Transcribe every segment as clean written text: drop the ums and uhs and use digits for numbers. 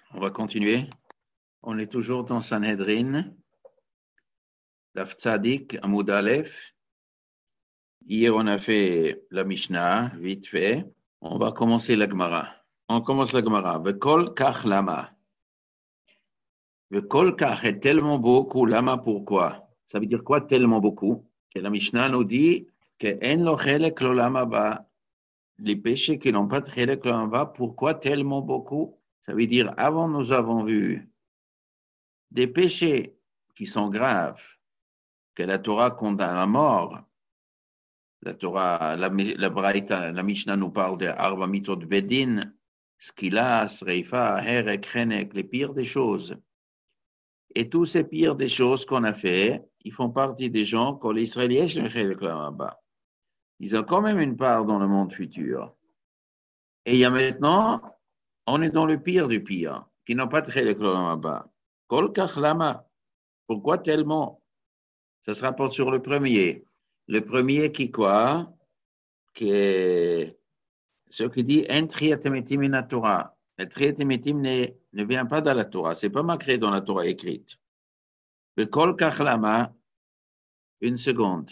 On va continuer. On est toujours dans Sanhedrin, Daf Tzadik, Amoud Aleph. Hier, on a fait la Mishnah, vite fait. On va commencer la Gemara. On commence la Gemara. Vekol kach lama. Vekol kach est tellement beaucoup. Lama, pourquoi? Ça veut dire quoi tellement beaucoup? Que la Mishnah nous dit que en lo chelek lo lama ba. Les péchés qui n'ont pas de chelek lo lama ba, pourquoi tellement beaucoup? Ça veut dire, avant, nous avons vu des péchés qui sont graves, que la Torah condamne à mort. La Torah, la Braïta, la Mishnah nous parle de Arba Mitot Bedin, Skilas, Reifa, Herek, Chenek, les pires des choses. Et tous ces pires des choses qu'on a fait, ils font partie des gens que les Israéliens, ils ont quand même une part dans le monde futur. Et il y a maintenant, on est dans le pire du pire, qui n'ont pas de Chelek Lama. Kol Kach Lama. Pourquoi tellement? Ça se rapporte sur le premier. Le premier qui quoi? Qui est ce qui dit « En triatemetim in la Torah ». Le triatemetim ne vient pas de la Torah. Ce n'est pas marqué dans la Torah écrite. Le kol kachlama, une seconde.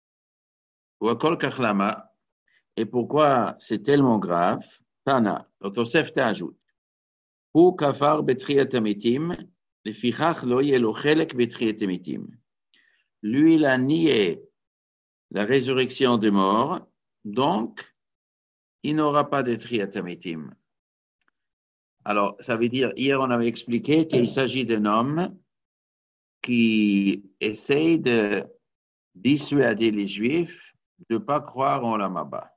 Ou kol kachlama. Et pourquoi c'est tellement grave? Tana, le Tosef t'ajoute. Hu kafar betriatemetim, le fichach lo yelo chelek betriatemetim. Lui, il a nié la résurrection des morts, donc il n'aura pas de triatamétim. Alors, ça veut dire, hier on avait expliqué qu'il s'agit d'un homme qui essaye de dissuader les Juifs de ne pas croire en la Maba.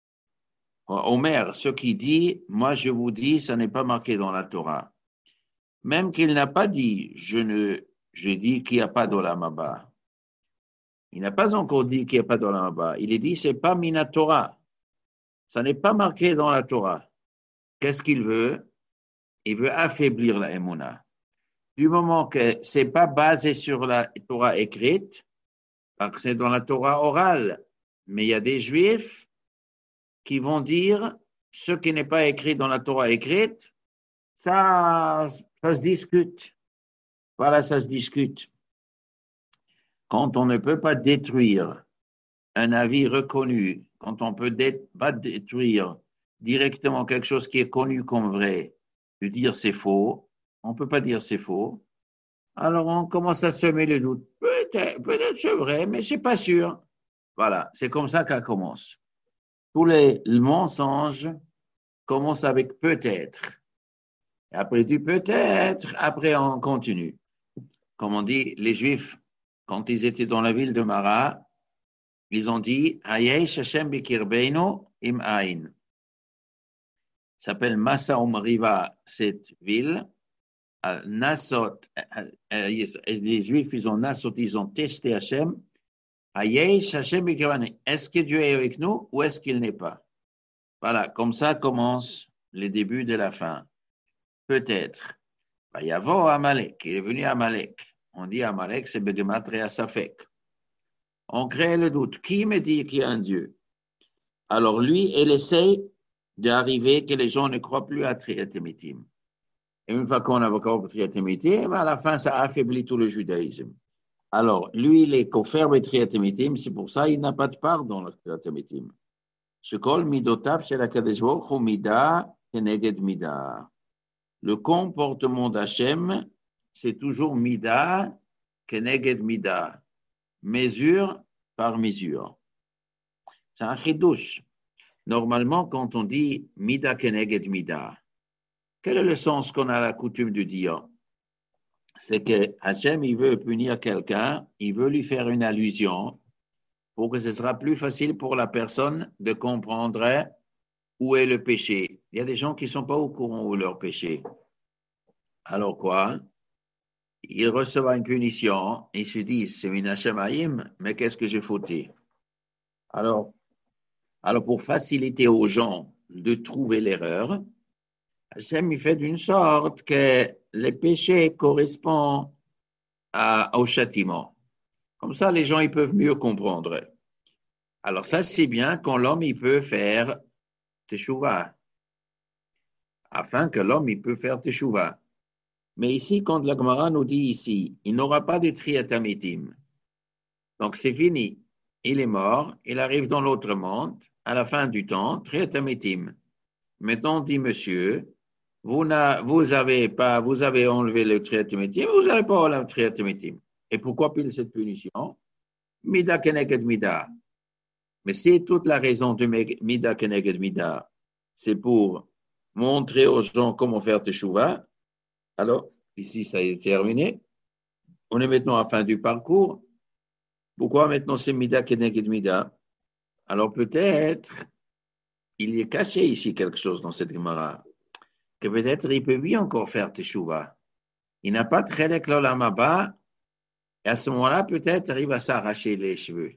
Omer, ce qui dit, moi je vous dis, ça n'est pas marqué dans la Torah. Même qu'il n'a pas dit, je dis qu'il n'y a pas d'Olam Haba. Il n'a pas encore dit qu'il n'y a pas d'Olam Haba. Il a dit, c'est pas Mina Torah. Ça n'est pas marqué dans la Torah. Qu'est-ce qu'il veut? Il veut affaiblir la Emouna. Du moment que ce n'est pas basé sur la Torah écrite, parce que c'est dans la Torah orale, mais il y a des Juifs qui vont dire ce qui n'est pas écrit dans la Torah écrite, ça se discute. Voilà, ça se discute. Quand on ne peut pas détruire un avis reconnu, quand on ne peut pas détruire directement quelque chose qui est connu comme vrai, de dire c'est faux, on ne peut pas dire c'est faux, alors on commence à semer le doute. Peut-être c'est vrai, mais c'est pas sûr. Voilà, c'est comme ça qu'elle commence. Tous les mensonges commencent avec peut-être. Après du peut-être, après on continue. Comme on dit, les Juifs, quand ils étaient dans la ville de Mara, ils ont dit Hayesh Hashem bikirbeinu im ain. Ça s'appelle Massa Umriva, cette ville. Nassot, les Juifs, ils ont Nassot, ils ont testé Hashem. Hayesh Hashem bikirbeinu. Est-ce que Dieu est avec nous ou est-ce qu'il n'est pas? Voilà, comme ça commence le début de la fin. Peut-être. Yavo Amalek, il est venu Amalek. On dit Amalek, c'est Bedematria Safek. On crée le doute. Qui me dit qu'il y a un Dieu? Alors lui, il essaie d'arriver que les gens ne croient plus à Triatemitim. Et une fois qu'on a encore Triatemitim, à la fin, ça affaiblit tout le judaïsme. Alors, lui, il est confirmé Triatemitim, c'est pour ça qu'il n'a pas de part dans le Triatemitim. Shekol midotav shel HaKadosh Baruch Hu mida keneged mida. Le comportement d'Hachem, c'est toujours mida keneged mida. Mesure par mesure. C'est un chidouche. Normalement, quand on dit mida keneged mida, quel est le sens qu'on a la coutume de dire? C'est que Hachem, il veut punir quelqu'un, il veut lui faire une allusion pour que ce sera plus facile pour la personne de comprendre où est le péché. Il y a des gens qui ne sont pas au courant où est leur péché. Alors quoi? Ils reçoivent une punition, ils se disent, c'est min Hashem Haïm, mais qu'est-ce que j'ai fauté? Alors, pour faciliter aux gens de trouver l'erreur, Hashem il fait d'une sorte que les péchés correspondent au châtiment. Comme ça, les gens ils peuvent mieux comprendre. Alors ça, c'est bien quand l'homme il peut faire teshuva, afin que l'homme il peut faire teshuva. Mais ici, quand la Gemara nous dit ici, il n'aura pas de triatamitim. Donc c'est fini. Il est mort, il arrive dans l'autre monde, à la fin du temps, triatamitim. Maintenant, on dit, monsieur, vous avez enlevé le triatamitim, vous n'avez pas enlevé le triatamitim. Et pourquoi pile cette punition? Mida keneged mida. Mais c'est toute la raison de mida keneged mida. C'est pour montrer aux gens comment faire teshuva. Alors, ici, ça est terminé. On est maintenant à la fin du parcours. Pourquoi maintenant c'est mida keneged mida? Alors peut-être, il y est caché ici quelque chose dans cette Gemara, que peut-être il peut bien encore faire teshuva. Il n'a pas de chelek l'olam haba, et à ce moment-là, peut-être il va s'arracher les cheveux.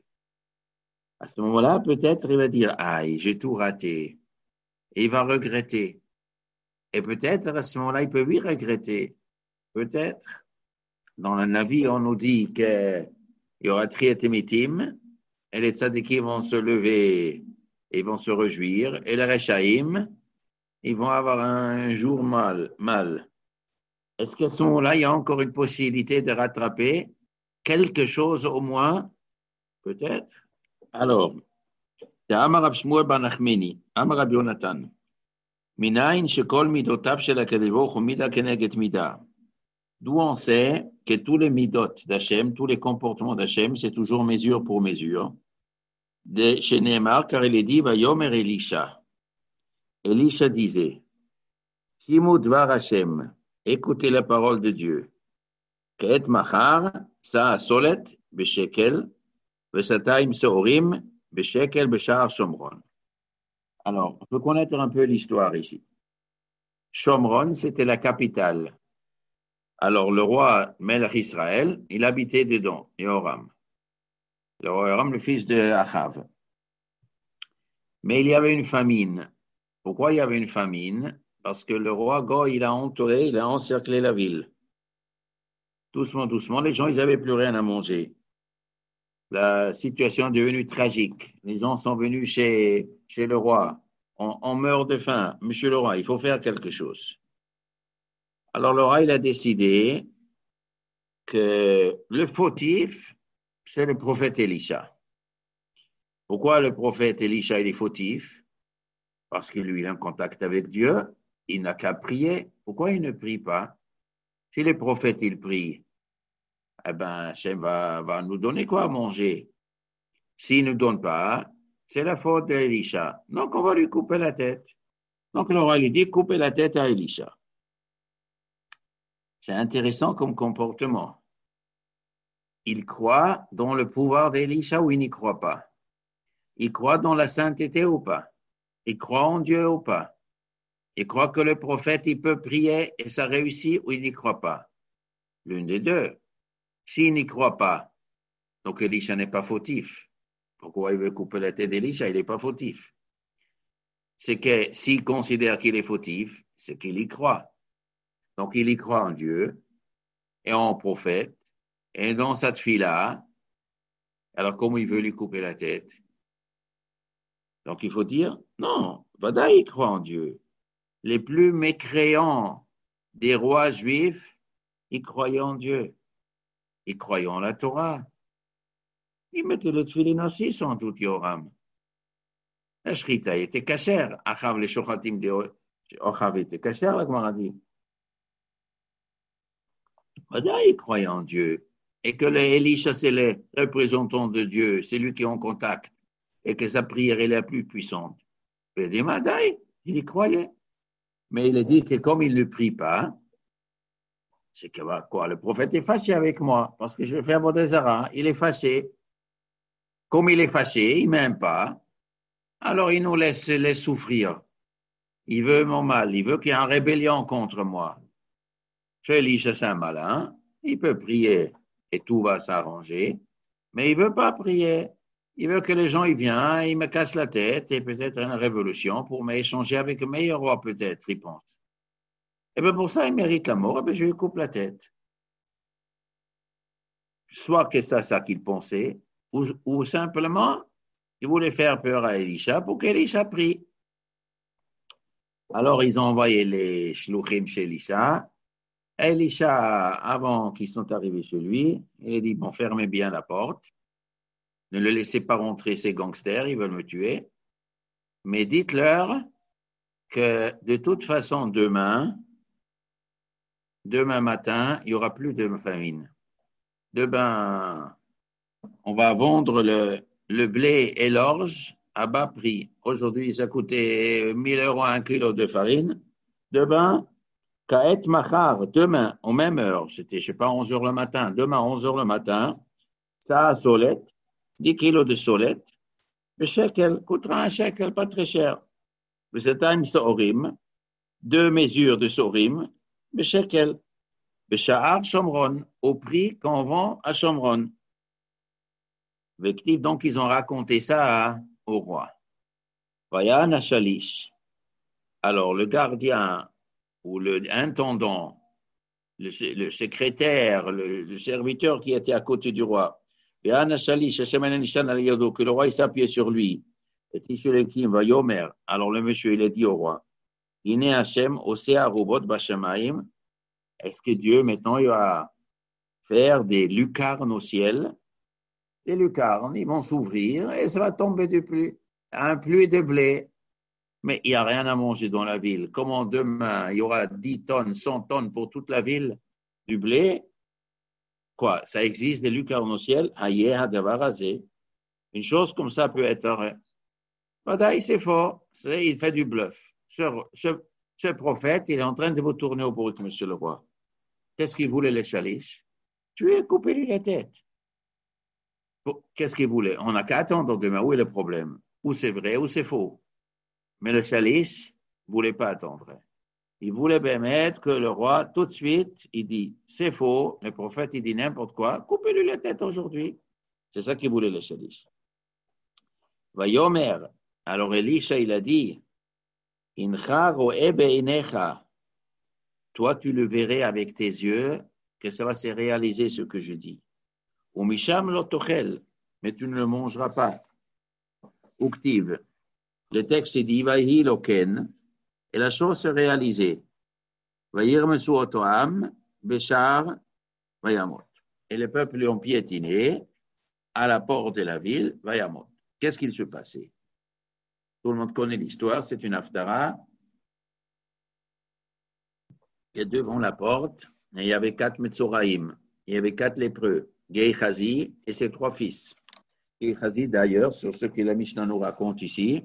À ce moment-là, peut-être il va dire, aïe, j'ai tout raté. Et il va regretter. Et peut-être à ce moment-là, il peut lui regretter. Peut-être. Dans le Navi, on nous dit qu'il y aura triatemitim, et les tzadikim vont se lever, ils vont se réjouir, et les rechaïm, ils vont avoir un jour mal. Est-ce qu'à ce moment-là, il y a encore une possibilité de rattraper quelque chose au moins? Peut-être. Alors, Amar Rav Shmuel bar Nachmani, Amar Rabbi Yonatan, Minayin shekol midotav shel HaKadosh Baruch Hu mida keneged mida. D'où on sait que tous les midot d'Hachem, tous les comportements d'Hachem, c'est toujours mesure pour mesure. Chez Nehemar, car il est dit, Vayomer Elisha. Elisha disait, Shimu dvar Hachem, écoutez la parole de Dieu. Keet machar, sa solet, beshekel, vesataim seorim, beshekel, beshar Shomron. Alors, on peut connaître un peu l'histoire ici. Shomron, c'était la capitale. Alors, le roi Melech Israël, il habitait dedans, Yehoram. Le roi Yehoram, le fils de Achav. Mais il y avait une famine. Pourquoi il y avait une famine? Parce que le roi Goy, il a encerclé la ville. Doucement, doucement, les gens, ils n'avaient plus rien à manger. La situation est devenue tragique. Les gens sont venus chez le roi. On meurt de faim. Monsieur le roi, il faut faire quelque chose. Alors le roi, il a décidé que le fautif, c'est le prophète Élisha. Pourquoi le prophète Élisha, il est fautif? Parce que lui, il est en contact avec Dieu. Il n'a qu'à prier. Pourquoi il ne prie pas? Si le prophète, il prie, eh ben, Hachem va nous donner quoi à manger. S'il ne nous donne pas, c'est la faute d'Élisha. Donc, on va lui couper la tête. Donc, le roi lui dit, coupez la tête à Élisha. C'est intéressant comme comportement. Il croit dans le pouvoir d'Élisha ou il n'y croit pas? Il croit dans la sainteté ou pas? Il croit en Dieu ou pas? Il croit que le prophète, il peut prier et ça réussit ou il n'y croit pas? L'une des deux. S'il n'y croit pas, donc Élisha n'est pas fautif. Pourquoi il veut couper la tête d'Élisha? Il n'est pas fautif. C'est que s'il considère qu'il est fautif, c'est qu'il y croit. Donc il y croit en Dieu et en prophète et dans cette fille-là. Alors comment il veut lui couper la tête? Donc il faut dire, non, Vada, il croit en Dieu. Les plus mécréants des rois juifs, ils croyaient en Dieu. Ils croyaient en la Torah. Ils mettaient le tefillin aussi sans doute, Yoram. La shrita était cachère. Achav, les shochatim de Achav était cachère, la Gemara dit. Vada, il croyait en Dieu. Et que Elisha, c'est le représentant de Dieu, c'est lui qui est en contact. Et que sa prière est la plus puissante. Il dit, Madaï, il y croyait. Mais il a dit que comme il ne prie pas, c'est que quoi, le prophète est fâché avec moi parce que je fais un Vodazara. Il est fâché. Comme il est fâché, il ne m'aime pas. Alors il nous laisse souffrir. Il veut mon mal. Il veut qu'il y ait une rébellion contre moi. Chez Elisha, c'est un malin. Il peut prier et tout va s'arranger. Mais il ne veut pas prier. Il veut que les gens y viennent, ils me cassent la tête et peut-être une révolution pour m'échanger avec le meilleur roi, peut-être, il pense. Et bien pour ça, il mérite la mort, et bien je lui coupe la tête. Soit que c'est ça qu'il pensait, ou simplement, il voulait faire peur à Elisha pour qu'Elisha prie. Alors, ils ont envoyé les shluchim chez Elisha Elisha, avant qu'ils sont arrivés chez lui, il a dit, bon, fermez bien la porte. Ne le laissez pas rentrer, ces gangsters, ils veulent me tuer. Mais dites-leur que de toute façon, demain matin, il n'y aura plus de famine. Demain, on va vendre le blé et l'orge à bas prix. Aujourd'hui, ça coûtait 1 000 € un kilo de farine. Demain, Kaet Machar, demain, aux mêmes heures, c'était, je sais pas, 11 heures le matin. Demain, 11 heures le matin, ça a solette, 10 kilos de solette. Le shekel coûtera un shekel, pas très cher. Mais c'est un sorim, 2 mesures de sorim, le shekel. Besha'ar Shomron, au prix qu'on vend à Shomron. Donc, ils ont raconté ça au roi. Vayan Ashalish. Alors, le gardien ou l'intendant, le secrétaire, le serviteur qui était à côté du roi, Vayan Ashalish, que le roi il s'appuyait sur lui. Et Tishulekim va Yomer. Alors, le monsieur, il a dit au roi, Ine Hashem, Osea Robot Bashamaim. Est-ce que Dieu, maintenant, il va faire des lucarnes au ciel? Les lucarnes, ils vont s'ouvrir et ça va tomber du pluie. Un pluie de blé. Mais il n'y a rien à manger dans la ville. Comment demain, il y aura 10 tonnes, 100 tonnes pour toute la ville du blé? Quoi? Ça existe des lucarnes au ciel? Une chose comme ça peut être vrai. Voilà, c'est faux. Il fait du bluff. Ce prophète, il est en train de vous tourner au bout, monsieur le roi. Qu'est-ce qu'il voulait, les chalices? Tuer, couper-lui la tête. Qu'est-ce qu'il voulait? On n'a qu'à attendre demain. Où est le problème? Ou c'est vrai ou c'est faux. Mais le chalice ne voulait pas attendre. Il voulait permettre que le roi, tout de suite, il dit, c'est faux. Le prophète, il dit n'importe quoi. Coupez-lui la tête aujourd'hui. C'est ça qu'il voulait, le chalice. Vayomer. Alors Elisha, il a dit, Incha ro'ebe inecha. Toi, tu le verrais avec tes yeux que ça va se réaliser ce que je dis. Ou misham lotochel. Mais tu ne le mangeras pas. Uktiv. Le texte dit Vahi loken, et la chose se réalisait. Vayirmesu otoam, Béchar, Vayamot. Et le peuple lui ont piétiné à la porte de la ville, Vayamot. Qu'est-ce qu'il se passait? Tout le monde connaît l'histoire, c'est une haftara. Et devant la porte, il y avait 4 Metzoraïm, il y avait 4 lépreux, Gehazi et ses 3 fils. Gehazi, d'ailleurs, sur ce que la Mishnah nous raconte ici,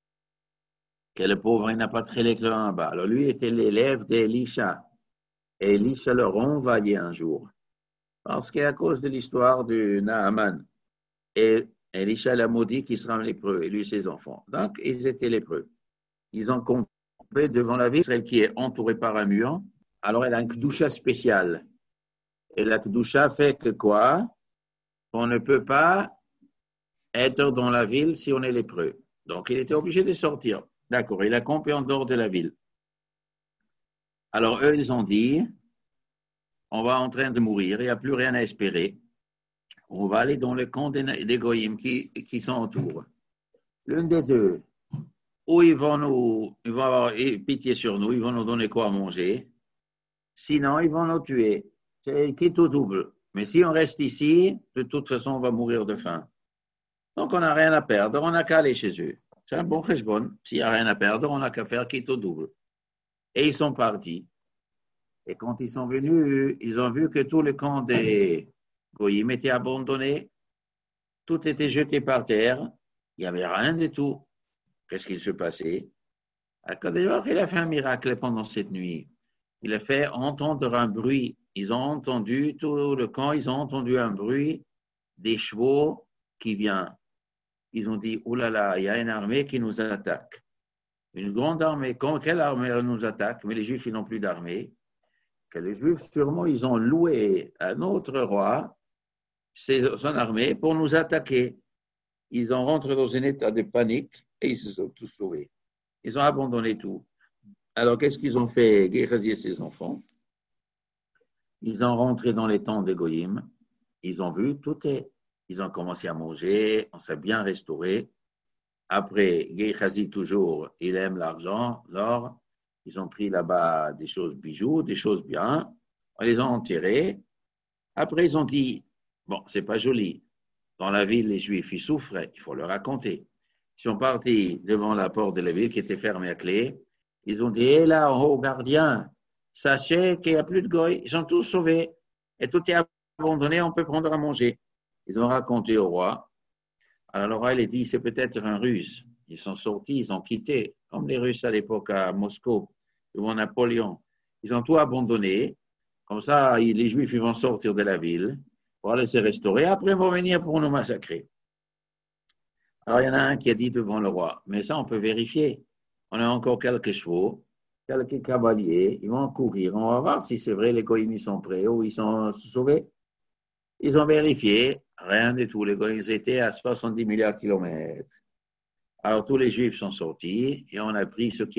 que le pauvre, il n'a pas très l'éclat en bas. Alors lui était l'élève d'Elisha. Et Elisha le renvoyait un jour. Parce qu'à cause de l'histoire du Naaman, et Elisha l'a maudit qu'il sera lépreux, et lui et ses enfants. Donc, ils étaient lépreux. Ils ont campé devant la ville Israël qui est entourée par un mur. Alors, elle a une kedusha spéciale. Et la kedusha fait que quoi? On ne peut pas être dans la ville si on est lépreux. Donc, il était obligé de sortir. D'accord, il a campé en dehors de la ville. Alors, eux, ils ont dit, on va en train de mourir, il n'y a plus rien à espérer. On va aller dans le camp des goyim qui sont autour. L'une des deux, ou ils vont avoir pitié sur nous, ils vont nous donner quoi à manger. Sinon, ils vont nous tuer. C'est quitte au double. Mais si on reste ici, de toute façon, on va mourir de faim. Donc, on n'a rien à perdre, on n'a qu'à aller chez eux. C'est un bon cheshbon. S'il n'y a rien à perdre, on n'a qu'à faire quitte au double. Et ils sont partis. Et quand ils sont venus, ils ont vu que tout le camp des goyim était abandonné. Tout était jeté par terre. Il n'y avait rien du tout. Qu'est-ce qu'il se passait? D'abord, il a fait un miracle pendant cette nuit. Il a fait entendre un bruit. Ils ont entendu, tout le camp, ils ont entendu un bruit des chevaux qui vient. Ils ont dit, oh là là, il y a une armée qui nous attaque. Une grande armée. Quelle armée nous attaque? Mais les Juifs, ils n'ont plus d'armée. Que les Juifs, sûrement, ils ont loué un autre roi, son armée, pour nous attaquer. Ils ont rentré dans un état de panique et ils se sont tous sauvés. Ils ont abandonné tout. Alors, qu'est-ce qu'ils ont fait, Gehazi et ses enfants? Ils ont rentré dans les tentes des Goyim. Ils ont vu, tout est. Ils ont commencé à manger, on s'est bien restauré. Après, Gehazi, toujours, il aime l'argent, l'or. Ils ont pris là-bas des choses bijoux, des choses bien. On les a enterrés. Après, ils ont dit, bon, c'est pas joli. Dans la ville, les Juifs, ils souffraient, il faut leur raconter. Ils sont partis devant la porte de la ville qui était fermée à clé. Ils ont dit, hé là, en haut, gardien, sachez qu'il n'y a plus de goy. Ils sont tous sauvés. Et tout est abandonné, on peut prendre à manger. Ils ont raconté au roi. Alors le roi, il a dit, c'est peut-être un ruse. Ils sont sortis, ils ont quitté, comme les Russes à l'époque à Moscou, devant Napoléon. Ils ont tout abandonné. Comme ça, les Juifs ils vont sortir de la ville pour aller se restaurer. Après, ils vont venir pour nous massacrer. Alors, il y en a un qui a dit devant le roi, mais ça, on peut vérifier. On a encore quelques chevaux, quelques cavaliers, ils vont courir. On va voir si c'est vrai, les goïms, ils sont prêts ou ils sont sauvés. Ils ont vérifié, rien du tout. Les goïms étaient à 70 milliards de kilomètres. Alors, tous les Juifs sont sortis et on a pris ce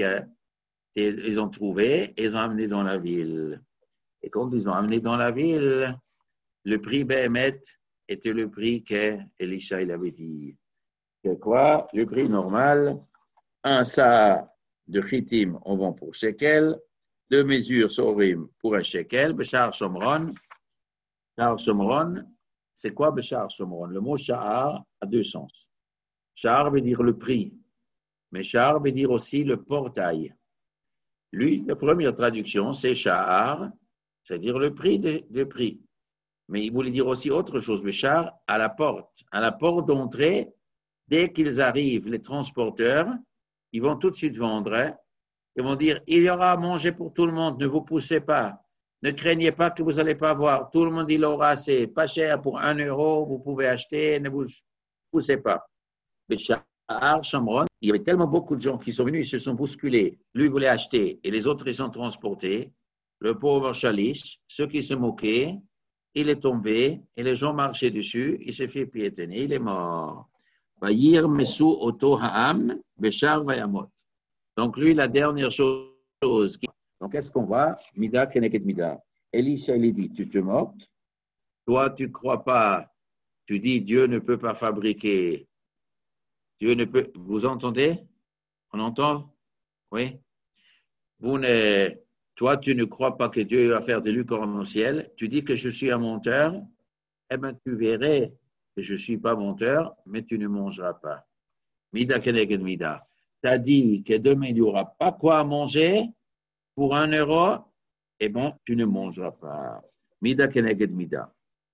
qu'ils ont trouvé et ils ont amené dans la ville. Et quand ils ont amené dans la ville, le prix Béhémet était le prix qu'Elisha il avait dit. C'est quoi? Le prix normal, un sa de chitim, on vend pour shekel, 2 mesures sorim pour un shekel, Bechar Shomron. Sha'ar Shomron, c'est quoi Bechar Shomron? Le mot Sha'ar a 2 sens. Sha'ar veut dire le prix, mais Sha'ar veut dire aussi le portail. Lui, la première traduction, c'est Sha'ar, c'est-à-dire le prix de prix. Mais il voulait dire aussi autre chose, Bechar, à la porte d'entrée. Dès qu'ils arrivent, les transporteurs, ils vont tout de suite vendre. Ils vont dire, il y aura à manger pour tout le monde, ne vous poussez pas. Ne craignez pas que vous n'allez pas avoir. Tout le monde, il aura assez. Pas cher pour 1 euro, vous pouvez acheter, ne vous poussez pas. Mais Sha'ar Shomron, il y avait tellement beaucoup de gens qui sont venus, ils se sont bousculés. Lui, il voulait acheter et les autres, ils sont transportés. Le pauvre Chalish, ceux qui se moquaient, il est tombé et les gens marchaient dessus, il s'est fait piétonner, il est mort. Donc lui, la dernière chose. Donc, qu'est-ce qu'on voit? Mida keneged mida. Elisha, il dit, tu te moques. Toi, tu ne crois pas. Tu dis, Dieu ne peut pas fabriquer. Dieu ne peut. Vous entendez? On entend? Oui. Toi, tu ne crois pas que Dieu va faire des lucarnes au ciel. Tu dis que je suis un menteur. Eh bien, tu verrais que je ne suis pas menteur, mais tu ne mangeras pas. Mida keneged mida. Tu as dit que demain, il n'y aura pas quoi manger pour 1 euro, eh bien, tu ne mangeras pas. Mida keneged mida.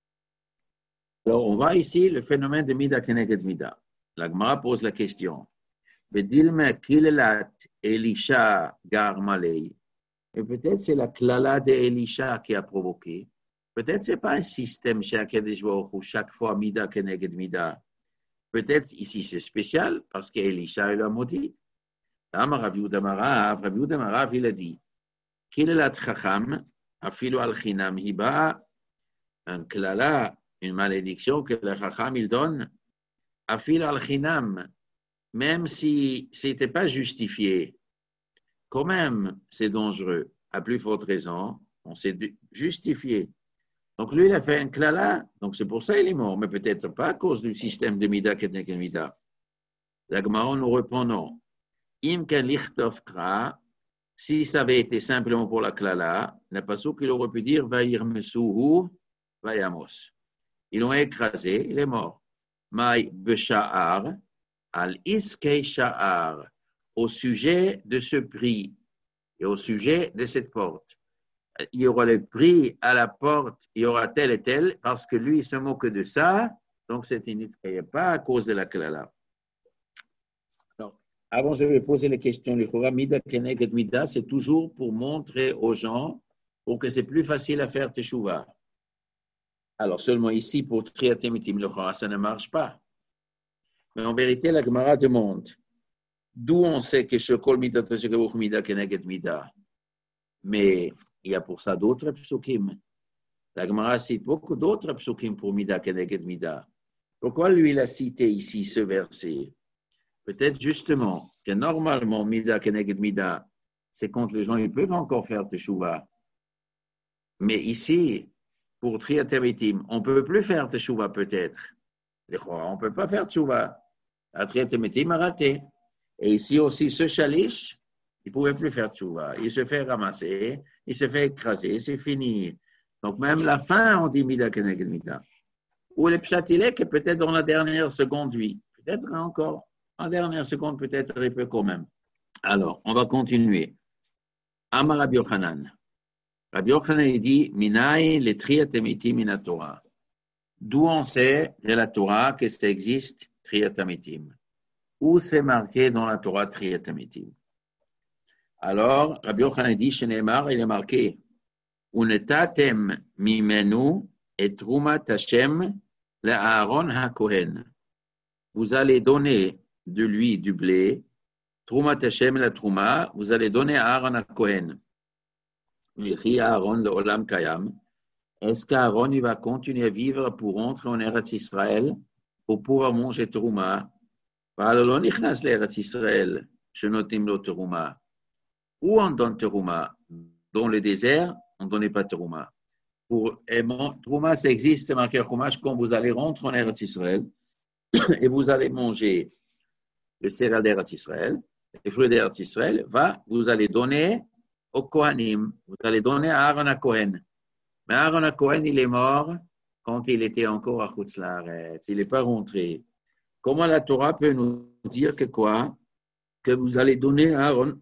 Alors, on voit ici le phénomène de mida keneged mida. La Gemara pose la question. Bedilme kilelat Elisha garmalei. Et peut-être c'est la klala d'Elisha qui a provoqué. Peut-être ce n'est pas un système chez Akadosh Baruch Hu, chaque fois mida keneged mida. Peut-être ici c'est spécial parce qu'Elisha il a maudit. Rav Yehuda Marav, il a dit Kilelat chacham, afilu al chinam hiba, un klala, une malédiction que le chacham il donne, afilu al chinam, même si ce n'était pas justifié, quand même c'est dangereux. À plus forte raison, on s'est justifié. Donc lui, il a fait un klala, donc c'est pour ça qu'il est mort, mais peut-être pas à cause du système de mida keneged mida. La Gemara nous répond non. Im ken lichtov kra, si ça avait été simplement pour la klala, le pasuk qu'il aurait pu dire Vayir mesuhu vayamos. Ils l'ont écrasé, il est mort. Maï besha'ar al iskei sha'ar, au sujet de ce prix et au sujet de cette porte. Il y aura le prix à la porte, il y aura tel et tel, parce que lui, il se moque de ça, donc c'est inutile, pas à cause de la klala. Alors, avant, je vais poser les questions. Le mida keneged mida, c'est toujours pour montrer aux gens, pour que c'est plus facile à faire teshuva. Alors, seulement ici, pour triatemitim, le chora, ça ne marche pas. Mais en vérité, la Gemara demande, d'où on sait que shekol mida teshekavouch mida keneged mida. Mais il y a pour ça d'autres psukim. La Gemara cite beaucoup d'autres psukim pour mida keneged mida. Pourquoi lui, il a cité ici ce verset? Peut-être justement que normalement, mida keneged mida, c'est quand les gens ils peuvent encore faire teshuva. Mais ici, pour triatemitim, on ne peut plus faire teshuva peut-être. On ne peut pas faire teshuva. La triatemitim a raté. Et ici aussi, ce chalish, il ne pouvait plus faire teshuva. Il se fait ramasser, il se fait écraser, c'est fini. Donc, même la fin, on dit Mida Keneged Mida. Ou le pshat, il est que peut-être dans la dernière seconde, oui. Peut-être encore. En dernière seconde, peut-être il peut quand même. Alors, on va continuer. Amar Rabbi Yochanan. Rabbi Yochanan, il dit Minaï le triatemiti mina Torah. D'où on sait de la Torah que ça existe triatamitim. Où c'est marqué dans la Torah triatamitim. Alors, Rabbi Yochanan dit Shenemar, il est marqué Unetatem mimenu et trumat Hashem le Aaron HaKohen. Vous allez donner de lui du blé, trumat Hashem la truma, vous allez donner à Aaron HaKohen. Vichi Aaron le Olam Kayam. Est-ce qu'Aaron il va continuer à vivre pour rentrer en Eretz Israël pour pouvoir manger truma? Alors, on nichnas l'Eretz Israël, shenotim lo teruma. Où on donne teruma? Dans le désert, on ne donnait pas teruma. Teruma, ça existe, c'est marqué Chumash, quand vous allez rentrer en Eretz Israël et vous allez manger le céréal d'Eretz Israël, les fruits d'Eretz Israël, vous allez donner au Kohanim, vous allez donner à Aaron HaKohen. Mais Aaron HaKohen, il est mort quand il était encore à Chutz La'aretz, il n'est pas rentré. Comment la Torah peut nous dire que quoi? Que vous allez donner à Aaron.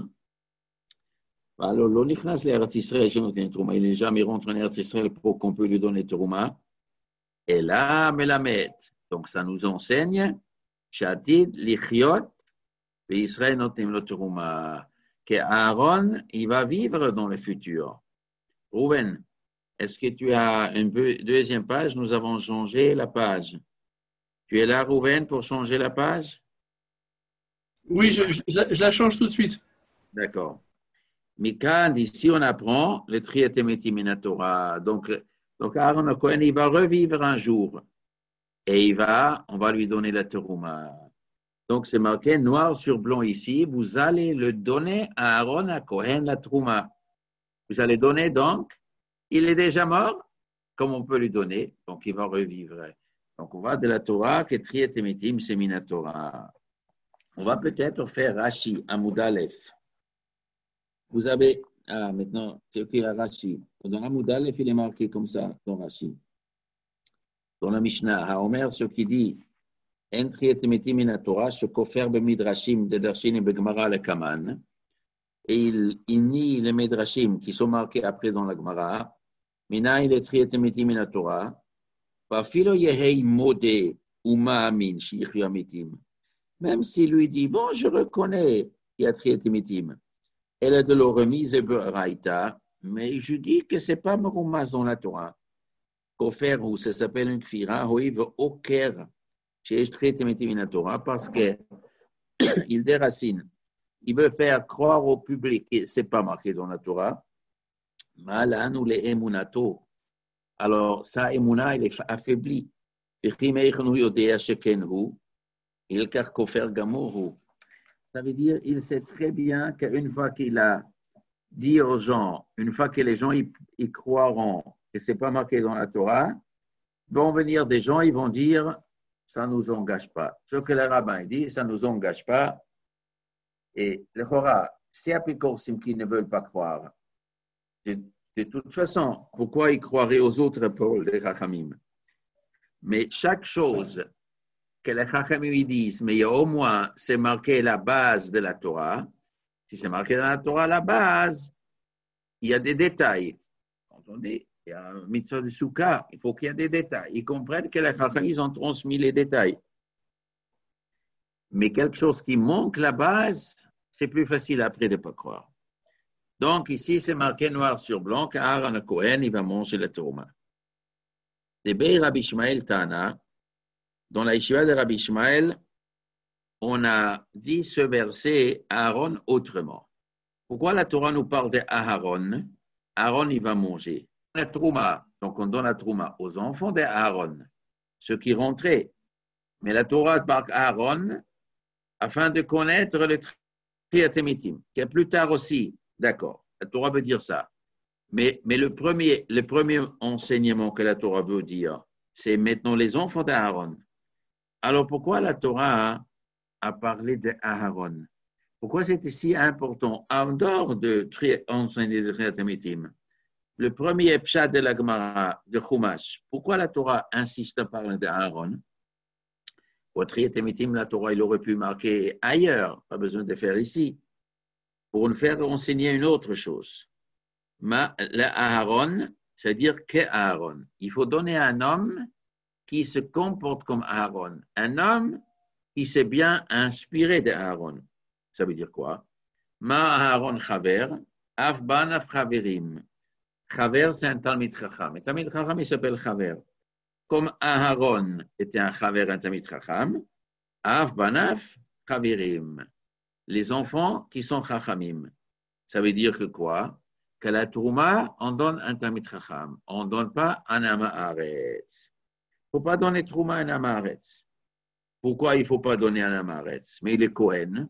Alors, l'onichnas l'Eretz Israël, il n'est jamais rentré en Eretz Israël pour qu'on puisse lui donner Teruma. Et là, Melamed. Donc, ça nous enseigne, Shatid, Lichiot, et Israël notim le Teruma, que Aaron, il va vivre dans le futur. Rouven, est-ce que tu as une deuxième page? Nous avons changé la page. Tu es là, Rouven, pour changer la page? Oui, je la change tout de suite. D'accord. Mikan, ici, on apprend le triatemeti minatora. Donc, Aaron Cohen, il va revivre un jour et on va lui donner la terouma. Donc, c'est marqué noir sur blanc ici. Vous allez le donner à Aaron Cohen la terouma. Vous allez donner donc, il est déjà mort, comme on peut lui donner, donc il va revivre. Donc, on va de la Torah que triatemetim c'est minatora. On va peut-être faire Rashi, Amoud Aleph. Vous avez, maintenant, c'est écrit à Rashi. Dans Amoud Aleph, il est marqué comme ça, dans Rashi. Dans la Mishnah, Haomer, ce qui dit, En triatemeti min Torah, shekofer b'midrashim de Darshin et b'Gemara le Kaman. Et il nie les midrashim qui sont marqués après dans la Gemara. Minaï le triatemeti min Torah. Pafilo yehei modé ou ma'amin shi'ich yamitim. Même s'il lui dit, bon, je reconnais qu'il y a triatemetim. Elle est de la remise Raïta, mais je dis que ce n'est pas Maroumas dans la Torah. Kofer, ou ça s'appelle une kfira, ou il veut oker, chez Triatemetim in la Torah, parce qu'il déracine. Il veut faire croire au public, et ce n'est pas marqué dans la Torah, Malan ou les emunato. Alors, sa emuna, il est affaibli. Il car kofer gamoru. Ça veut dire qu'il sait très bien qu'une fois qu'il a dit aux gens, une fois que les gens y croiront, et ce n'est pas marqué dans la Torah, vont venir des gens, ils vont dire, ça ne nous engage pas. Ce que le rabbin dit, ça ne nous engage pas. Et le Torah, c'est Apikorsim qui ne veulent pas croire. De toute façon, pourquoi ils croiraient aux autres pour les Chachamim? Mais chaque chose que les Chachamim disent, mais il y a au moins, c'est marqué la base de la Torah. Si c'est marqué dans la Torah, la base, il y a des détails. Entendez? Il y a un mitzvah de Souka, il faut qu'il y ait des détails. Ils comprennent que les Chachamim ont transmis les détails. Mais quelque chose qui manque la base, c'est plus facile après de ne pas croire. Donc ici, c'est marqué noir sur blanc qu'Aaron Cohen, il va manger la Torah. Debei Rabbi Ishmael Tana, dans la yeshiva de Rabbi Ishmael, on a dit ce verset Aaron autrement. Pourquoi la Torah nous parle d'Aaron? Aaron, il va manger. La trouma, donc on donne la trouma aux enfants d'Aaron, ceux qui rentraient. Mais la Torah parle d'Aaron afin de connaître le triatémitim, qui est plus tard aussi. D'accord, la Torah veut dire ça. Mais le premier enseignement que la Torah veut dire, c'est maintenant les enfants d'Aaron. Alors pourquoi la Torah a parlé d'Aaron? Pourquoi c'était si important en dehors de enseigner le triatémitim? le premier pshat de la Gemara de Chumash, pourquoi la Torah insiste à parler d'Aaron? La Torah, il aurait pu marquer ailleurs, pas besoin de faire ici, pour nous faire enseigner une autre chose. Aaron, c'est-à-dire qu'Aaron. Il faut donner un homme qui se comporte comme Aaron, un homme qui s'est bien inspiré d'Aaron. Ça veut dire quoi? Ma Aaron Chaver, Af Banaf Chaverim. Chaver, c'est un Talmid Chacham. Un Talmid Chacham, il s'appelle Chaver. Comme Aaron était un Chaver, un Talmid Chacham, Af Banaf Chaverim. Les enfants qui sont Chachamim. Ça veut dire que quoi? Que la Trouma, on donne un Talmid Chacham. On ne donne pas un Amaharetz. Il ne faut pas donner Trouma à un Amaharetz. Pourquoi il ne faut pas donner un Amaharetz? Mais il est Kohen.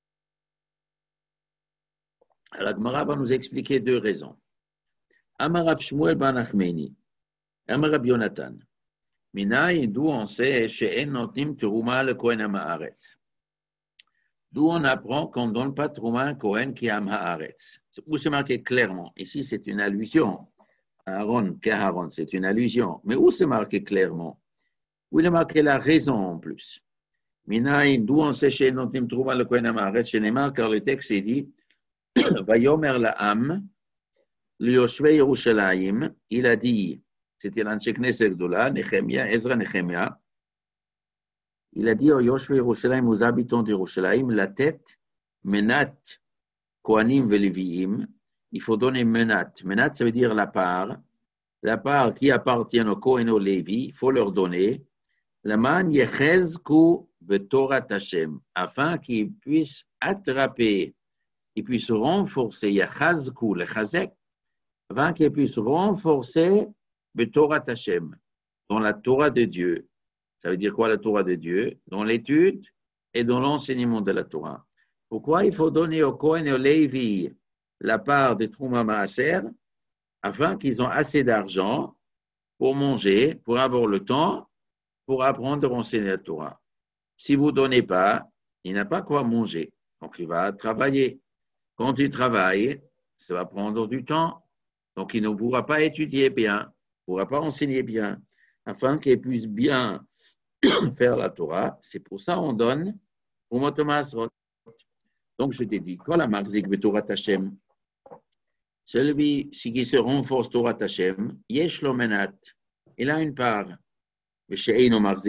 La Gemara va nous expliquer deux raisons. Amarav Shmuel ben Achmeni, Amarav Yonatan. Minaï, d'où on sait she'en notnim Trouma le Kohen Amaharetz. D'où on apprend qu'on ne donne pas Trouma à un Kohen qui est Amaharetz. Où c'est marqué clairement? Ici, c'est une allusion. Aaron, qu'Aaron, c'est une allusion. Mais où c'est marqué clairement? Où il est marqué la raison en plus? Minaï, d'où on sait she'en notnim Trouma le Kohen Amaharetz, chez Neymar, car le texte est dit Vayomer la'am, l'Yoshvei Yerushalayim, il a dit, c'était l'Anshe Knesset Gdola, Nehemia, Ezra Nehemia, il a dit aux Yoshvei Yerushalayim, aux habitants d'Yerushalayim, la tête, menat, Kohanim Veleviim, il faut donner menat. Menat, ça veut dire la part qui appartient aux Kohen et aux Lévi, il faut leur donner, la man yechezku betorat Hashem, afin qu'ils puissent attraper, ils puissent renforcer, yachazku, le chazek, afin qu'ils puissent renforcer betorat Hashem, dans la Torah de Dieu. Ça veut dire quoi la Torah de Dieu? Dans l'étude et dans l'enseignement de la Torah. Pourquoi il faut donner aux Kohen et aux Lévi la part des Trouma Maaser, afin qu'ils aient assez d'argent pour manger, pour avoir le temps, pour apprendre à enseigner la Torah. Si vous ne donnez pas, il n'a pas quoi manger. Donc, il va travailler. Quand il travaille, ça va prendre du temps. Donc, il ne pourra pas étudier bien, ne pourra pas enseigner bien, afin qu'il puisse bien faire la Torah. C'est pour ça qu'on donne pour Motomasrot. Donc, je t'ai dit, quand la marzik Torah Hashem, celui qui se renforce Torah Hashem, yesh lo menat, il a une part. Et ceux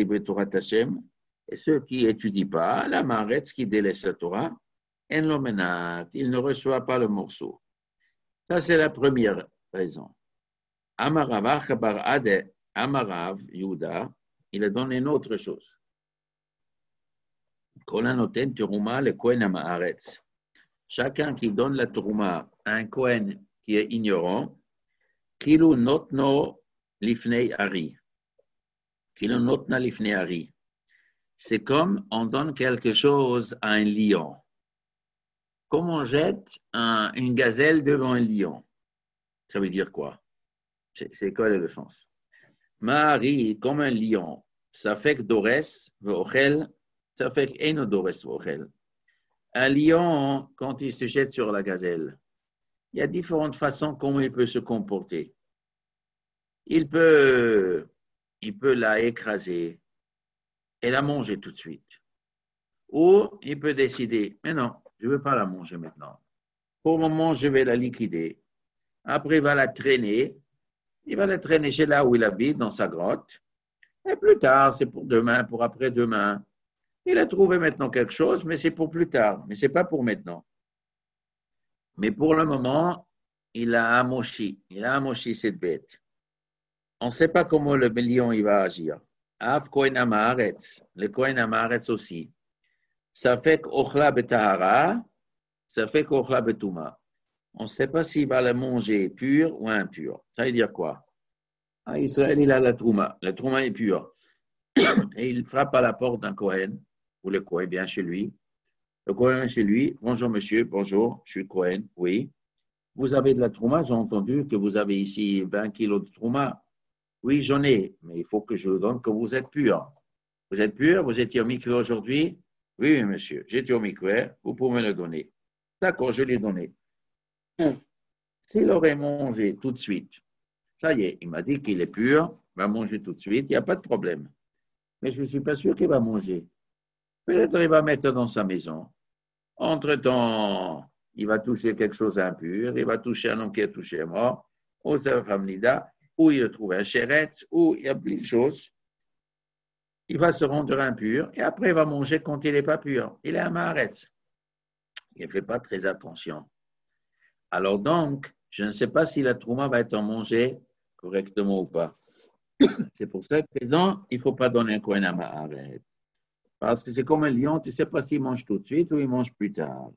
qui n'étudient pas, la maretz qui délaisse la Torah, en lo menat, il ne reçoit pas le morceau. Ça, c'est la première raison. Amarav Yuda, il a donné une autre chose. Chacun qui donne la Trouma à un Kohen qui est ignorant, kilu notno lifnei ari. Kilu notna lifnei ari. C'est comme on donne quelque chose à un lion. Comme on jette une gazelle devant un lion. Ça veut dire quoi? C'est quoi le sens? Marie, comme un lion, ça fait que Dores, Vochel, ça fait que Eno Dores, Vochel. Un lion, quand il se jette sur la gazelle, il y a différentes façons comment il peut se comporter. Il peut la écraser et la manger tout de suite. Ou il peut décider, mais non, je ne veux pas la manger maintenant. Pour le moment, je vais la liquider. Après, il va la traîner. Il va la traîner chez là où il habite, dans sa grotte. Et plus tard, c'est pour demain, pour après-demain. Il a trouvé maintenant quelque chose, mais c'est pour plus tard. Mais ce n'est pas pour maintenant. Mais pour le moment, il a amochi. Il a amochi cette bête. On ne sait pas comment le lion il va agir. Av Kohen Amaharetz. Le Kohen Amaharetz aussi. Ça fait qu'ochla betahara, ça fait qu'ochla betuma. On ne sait pas s'il va la manger pure ou impure. Ça veut dire quoi? À Israël, il a la trouma. La trouma est pure. Et il frappe à la porte d'un Kohen, ou le Kohen vient chez lui. Le Kohen vient chez lui. Bonjour monsieur, bonjour, je suis Kohen. Oui. Vous avez de la trouma, j'ai entendu que vous avez ici 20 kilos de trouma. Oui, j'en ai, mais il faut que je vous donne que vous êtes pur. Vous êtes pur? Vous étiez au mikvé aujourd'hui? Oui, monsieur, j'étais au mikvé, vous pouvez me le donner. D'accord, je l'ai donné. S'il aurait mangé tout de suite, ça y est, il m'a dit qu'il est pur, il va manger tout de suite, il n'y a pas de problème. Mais je ne suis pas sûr qu'il va manger. Peut-être qu'il va mettre dans sa maison. Entre-temps, il va toucher quelque chose d'impur, il va toucher un homme qui est touché à mort, ou sa femme Nida, ou il trouve un chéret, ou il y a plein de choses. Il va se rendre impur et après il va manger quand il n'est pas pur. Il est un maharetz. Il ne fait pas très attention. Alors donc, je ne sais pas si la trouma va être mangée correctement ou pas. C'est pour cette raison, il ne faut pas donner un coin à maharetz. Parce que c'est comme un lion, tu ne sais pas s'il mange tout de suite ou il mange plus tard.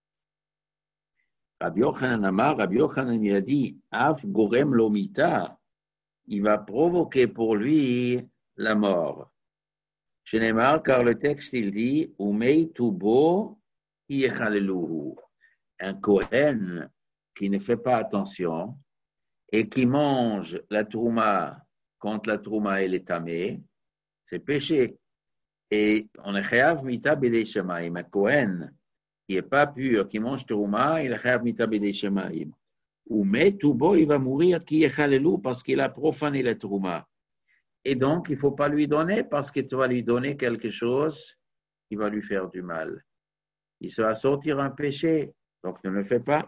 Rabbi Yochanan il a dit, Af gorem lomita, il va provoquer pour lui la mort. Je n'ai marre car le texte il dit, Umei tubo yechaleluhu. Un Kohen qui ne fait pas attention et qui mange la trouma quand la trouma est tamée, c'est péché. Et on est chayav mita b'dei shemaim. Un Kohen qui n'est pas pur, qui mange trouma, il est chayav mita b'dei shemaim. Ou mais tout beau, il va mourir qui est chalelou parce qu'il a profané la trouma. Et donc, il ne faut pas lui donner parce que tu vas lui donner quelque chose qui va lui faire du mal. Il se va sortir un péché, donc ne le fais pas.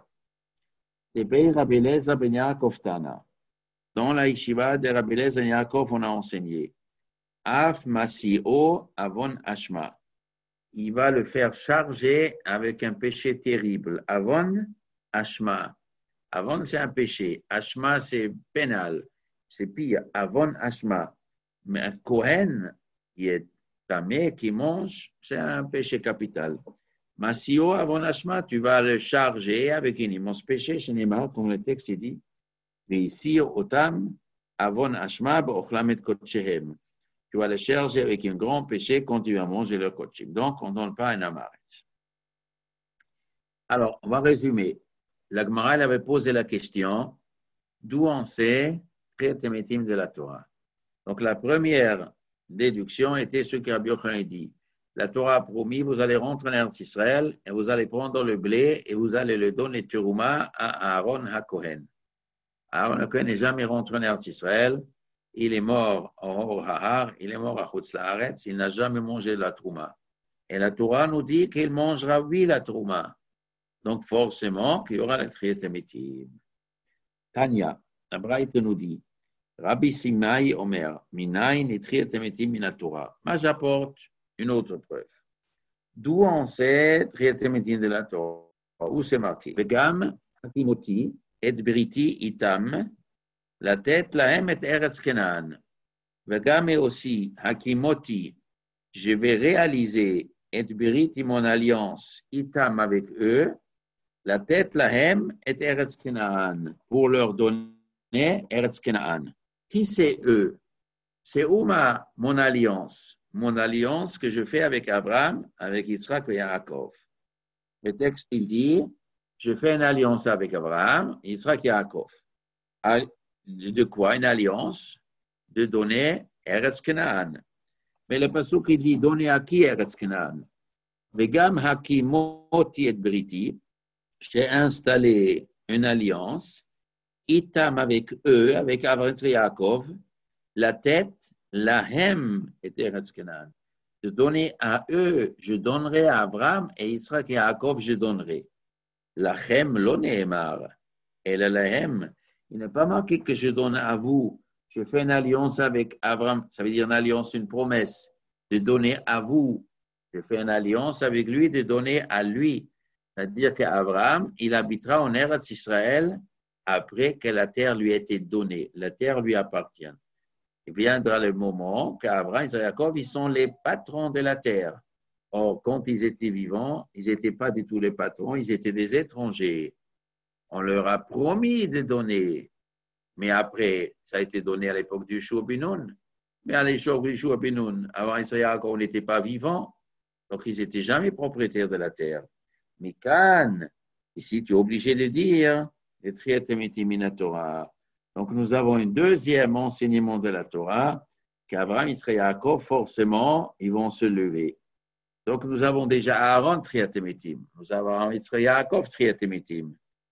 Dans la yeshiva de Rabbi Eliezer ben Yaakov, on a enseigné Af Masio Avon Ashma. Il va le faire charger avec un péché terrible. Avon Ashma. Avon, c'est un péché. Ashma, c'est pénal. C'est pire. Avon Ashma. Mais un Kohen qui est tamé, qui mange, c'est un péché capital. Masio Avon Ashma, tu vas le charger avec un immense péché. Je n'ai marre, comme le texte dit. Ici, Otam Avon Ashma, B'ochlamet Kotchehem. Tu vas le charger avec un grand péché quand tu vas manger le coaching. Donc, on ne donne pas un amaret. Alors, on va résumer. La Gemara avait posé la question d'où on sait Triatemetim de la Torah. Donc, la première déduction était ce que Rabbi Yochanan dit. La Torah a promis, vous allez rentrer en Eretz Israël et vous allez prendre le blé et vous allez le donner Teruma à Aaron HaKohen. Aaron HaKohen n'est jamais rentré en Eretz Israël. Il est mort en Hor-Hahar, il est mort à Chutz La'aretz, il n'a jamais mangé la Trouma. Et la Torah nous dit qu'il mangera, oui, la Trouma. Donc, forcément, qu'il y aura la Triatemetim. Tanya, la Braïte nous dit, Rabbi Simai Omer, Minayin et Triatemetim min Torah. Moi, j'apporte une autre preuve. D'où on sait Triatemetim de la Torah? Où c'est marqué? Vegam, Hakimoti, et Briti Itam, la tête, la hem et Eretz Kenaan. Vegam et aussi, Hakimoti, je vais réaliser et Briti mon alliance, Itam avec eux, la tête, la hem et Eretz Kenaan, pour leur donner Eretz Kenaan. Qui c'est eux? C'est où mon alliance? Mon alliance que je fais avec Abraham, avec Yitzhak et Yaakov. Le texte, il dit, je fais une alliance avec Abraham, Yitzhak et Yaakov. De quoi? Une alliance de donner Eretz Kenaan. Mais le pasuk, il dit, donner à qui Eretz Kenaan? Vegam hakimoti et briti, j'ai installé une alliance, itam avec eux, avec Abraham et Yaakov, la tête, la hem et Eretz Kenaan. De donner à eux, je donnerai à Abraham et Yitzhak et Yaakov, je donnerai. La hem lo neemar. Et la hem, il n'est pas marqué que je donne à vous. Je fais une alliance avec Abraham, ça veut dire une alliance, une promesse, de donner à vous. Je fais une alliance avec lui, de donner à lui. C'est-à-dire qu'Abraham, il habitera en Eretz Israël après que la terre lui ait été donnée. La terre lui appartient. Il viendra le moment qu'Abraham et Yaakov, ils sont les patrons de la terre. Or, quand ils étaient vivants, ils n'étaient pas du tout les patrons, ils étaient des étrangers. On leur a promis de donner. Mais après, ça a été donné à l'époque du Yeshua ben Nun. Mais à l'époque du Yeshua ben Nun, avant Israël, on n'était pas vivants. Donc, ils n'étaient jamais propriétaires de la terre. Mais quand, ici, tu es obligé de dire, les Triatemetim min Torah. Donc, nous avons un deuxième enseignement de la Torah, qu'Abraham, Israël et Yaakov, forcément, ils vont se lever. Donc, nous avons déjà Aaron Triatemetim. Nous avons Israël et Yaakov Triatemetim.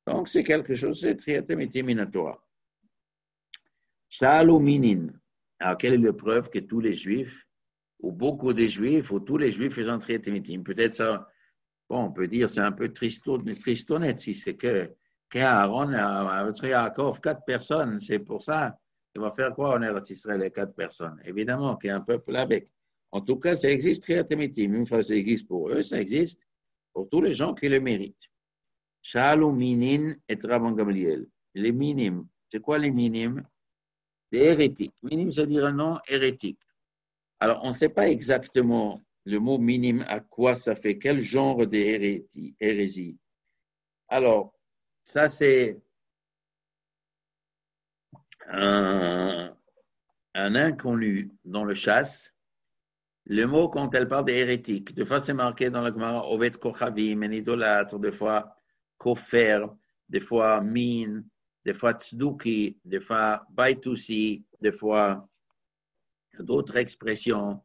Donc, c'est quelque chose, c'est triatemitim minatora. Shalom minin. Alors, quelle est la preuve que tous les juifs, ou beaucoup des juifs, ou tous les juifs faisaient triatemitim? Peut-être ça, bon, on peut dire c'est un peu tristonnette si c'est que Aaron a Yaakov, 4 personnes, c'est pour ça. Il va faire quoi en Eretz Israël, les 4 personnes? Évidemment qu'il y a un peuple avec. En tout cas, ça existe triatemitim. Une fois que ça existe pour eux, ça existe pour tous les gens qui le méritent. Shalom minin et Rabban Gamliel. Les minimes, c'est quoi les minimes? Des hérétiques. Minime, c'est-à-dire un nom hérétique. Alors, on ne sait pas exactement le mot minime, à quoi ça fait, quel genre d'hérésie. Alors, ça, c'est un inconnu dans le chasse. Le mot, quand elle parle des hérétiques, des fois, c'est marqué dans la Gemara, Ovet Kochavim, un idolâtre, des fois, Kofer, des fois, Min, des fois, Tzduki, des fois, Baitusi, des fois, d'autres expressions.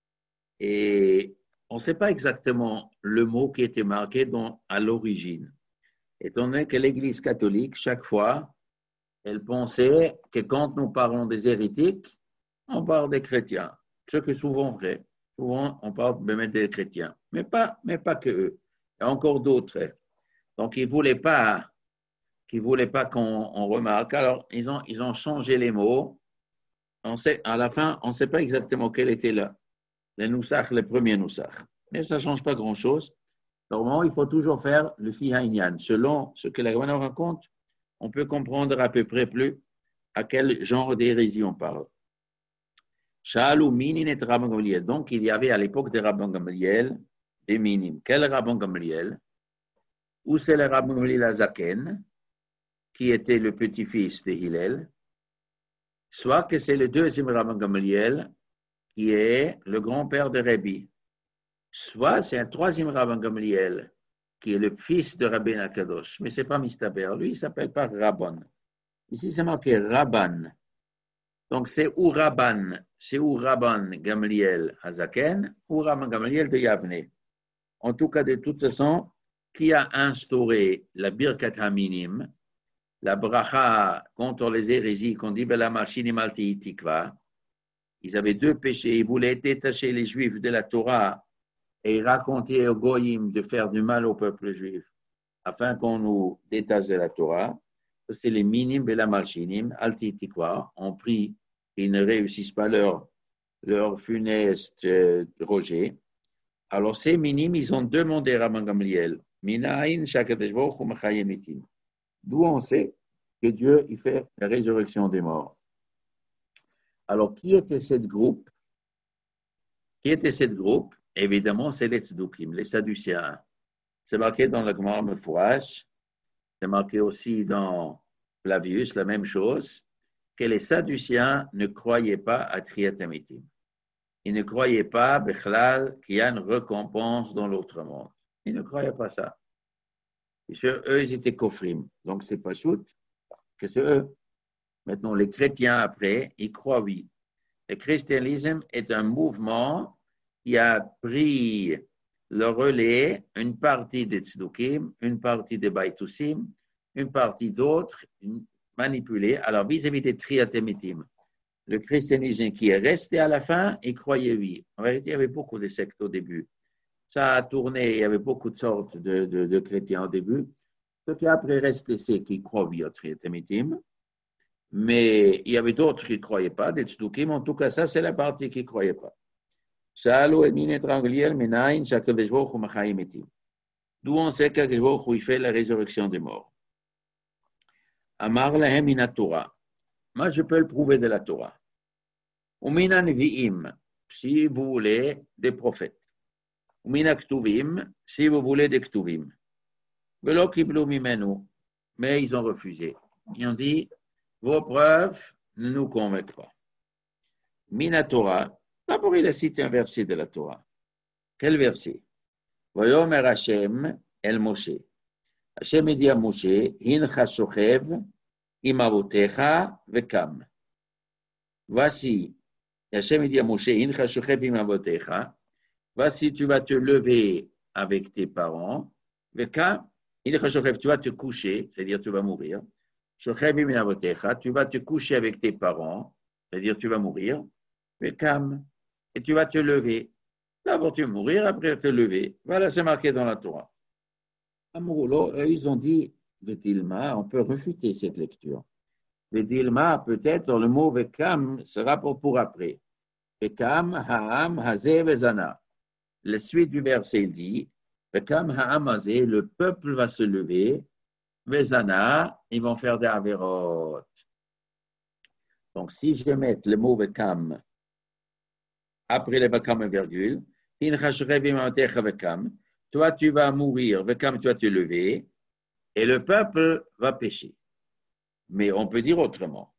Et on ne sait pas exactement le mot qui était marqué à l'origine. Étant donné que l'Église catholique, chaque fois, elle pensait que quand nous parlons des hérétiques, on parle des chrétiens. Ce qui est souvent vrai. Souvent, on parle même des chrétiens. Mais pas que eux. Il y a encore d'autres. Donc, ils ne voulaient pas qu'on remarque. Alors, ils ont changé les mots. À la fin, on ne sait pas exactement quel était le premier noussach. Mais ça ne change pas grand-chose. Normalement, il faut toujours faire le fihaïnian. Selon ce que la Gemara raconte, on peut comprendre à peu près plus à quel genre d'hérésie on parle. Shalom minin et Rabban Gamliel. Donc, il y avait à l'époque de Rabban Gamliel des minimes. Quel Rabban Gamliel? Ou c'est le Rabban Gamliel Azaken, qui était le petit-fils de Hillel, soit que c'est le deuxième Rabban Gamliel, qui est le grand-père de Rabbi. Soit c'est un troisième Rabban Gamliel, qui est le fils de Rabbi Akadosh, mais ce n'est pas Mistaber. Lui, il ne s'appelle pas Rabban. Ici, c'est marqué Rabban. Donc, c'est ou Rabban Gamliel Hazaken, ou Rabban Gamliel de Yavne. En tout cas, de toute façon, qui a instauré la Birkat Haminim, la bracha contre les hérésies qu'on dit Bela Machini Malti Tikva. Ils avaient 2 péchés. Ils voulaient détacher les Juifs de la Torah et raconter aux Goyim de faire du mal au peuple juif afin qu'on nous détache de la Torah. Ça, c'est les minimes Bela Malchinim, Alti Tikva. On prie qu'ils ne réussissent pas leur funeste rejet. Alors, ces minimes, ils ont demandé à Rabban Gamliel, Minaïn Shakadesh Baruch Hu Machayem Etim. D'où on sait que Dieu il fait la résurrection des morts. Alors, qui était cette groupe? Évidemment, c'est les Tzdukim, les Sadducéens. C'est marqué dans la Gemara Mefourash, c'est marqué aussi dans Flavius, la même chose, que les Sadducéens ne croyaient pas à Triatamitim. Ils ne croyaient pas, Bechlal, qu'il y a une récompense dans l'autre monde. Ils ne croyaient pas ça. Et eux, ils étaient kofrim. Donc, c'est pas chouette que c'est eux. Maintenant, les chrétiens, après, ils croient oui. Le christianisme est un mouvement qui a pris le relais, une partie des tzdukim, une partie des baïtoussim, une partie d'autres, manipulée. Alors, vis-à-vis des triatemitim, le christianisme qui est resté à la fin, il croyait oui. En vérité, il y avait beaucoup de sectes au début. Ça a tourné, il y avait beaucoup de sortes de chrétiens au début. Ce qui après resté, c'est qui croient oui au triatemitim. Mais il y avait d'autres qui ne croyaient pas, des tzdukim. En tout cas, ça, c'est la partie qui ne croyait pas. D'où on sait qu'Akadosh Baruch Hu fait la résurrection des morts. Amar lahem min Torah. Moi, je peux le prouver de la Torah. Umina nevi'im, si vous voulez, des prophètes. Umina ktuvim, si vous voulez, des ktuvim. Velo kiblu mimenu, mais ils ont refusé. Ils ont dit, vos preuves ne nous convainquent pas. Mina Torah, d'abord il a cité un verset de la Torah. Quel verset? Vayomer Hashem el Moshe. Hashem dit à Moshe, Hincha shochev im avotecha vekam. Voici, Hashem dit à Moshe, Hincha shochev im avotecha. Voici, tu vas te lever avec tes parents, vekam, Tu vas te coucher, c'est-à-dire tu vas mourir. Tu vas te coucher avec tes parents, c'est-à-dire tu vas mourir. Et tu vas te lever. D'abord tu vas mourir, après te lever. Voilà, c'est marqué dans la Torah. Amouroulo, eux, ils ont dit, Vedilma, on peut refuter cette lecture. Vedilma, peut-être, le mot Vekam sera pour après. Vekam, Ha'am, Hazé, Vezana. La suite du verset dit, Vekam, Ha'am, Hazé, le peuple va se lever, Vezana, ils vont faire des avérotes. Donc, si je mets le mot Vekam après le Vekam et virgule, toi, tu vas mourir, Vekam, tu vas te lever, et le peuple va pécher. Mais on peut dire autrement.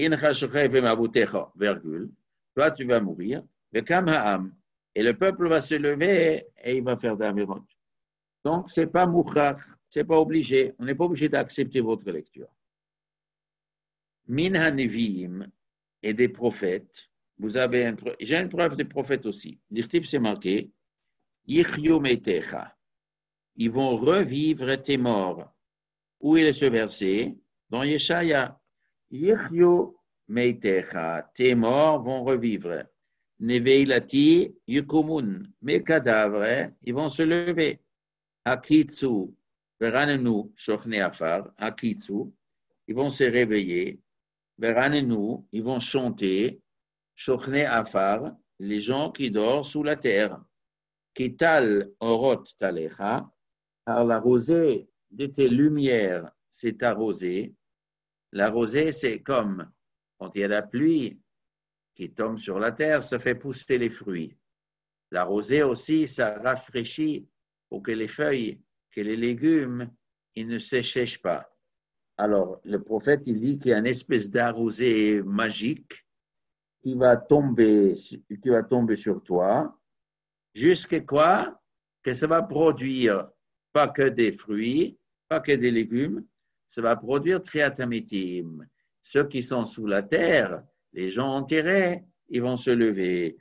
Virgule, toi, tu vas mourir, Vekam ha'am, et le peuple va se lever et il va faire d'amirot. Donc, ce n'est pas mouchach, ce n'est pas obligé. On n'est pas obligé d'accepter votre lecture. Min hanevim et des prophètes, vous avez j'ai une preuve des prophètes aussi. L'irtif, c'est marqué, Yichyu metecha. Ils vont revivre tes morts. Où est ce verset? Dans Yeshaya. Yichyu meitecha. Tes morts vont revivre. Neveilati yukumun. Mes cadavres, ils vont se lever. Hakitsu. Veranenu shochne afar. Hakitsu. Ils vont se réveiller. Veranenu. Ils vont chanter. Shochne afar. Les gens qui dorment sous la terre. Kital orot talecha. Car la rosée de tes lumières s'est arrosée. La rosée, c'est comme quand il y a la pluie qui tombe sur la terre, ça fait pousser les fruits. La rosée aussi, ça rafraîchit pour que les feuilles, que les légumes, ils ne séchent pas. Alors, le prophète, il dit qu'il y a une espèce d'arrosée magique qui va tomber sur toi, jusqu'à quoi? Que ça va produire pas que des fruits, pas que des légumes, ça va produire triatamitim. Ceux qui sont sous la terre, les gens enterrés, ils vont se lever.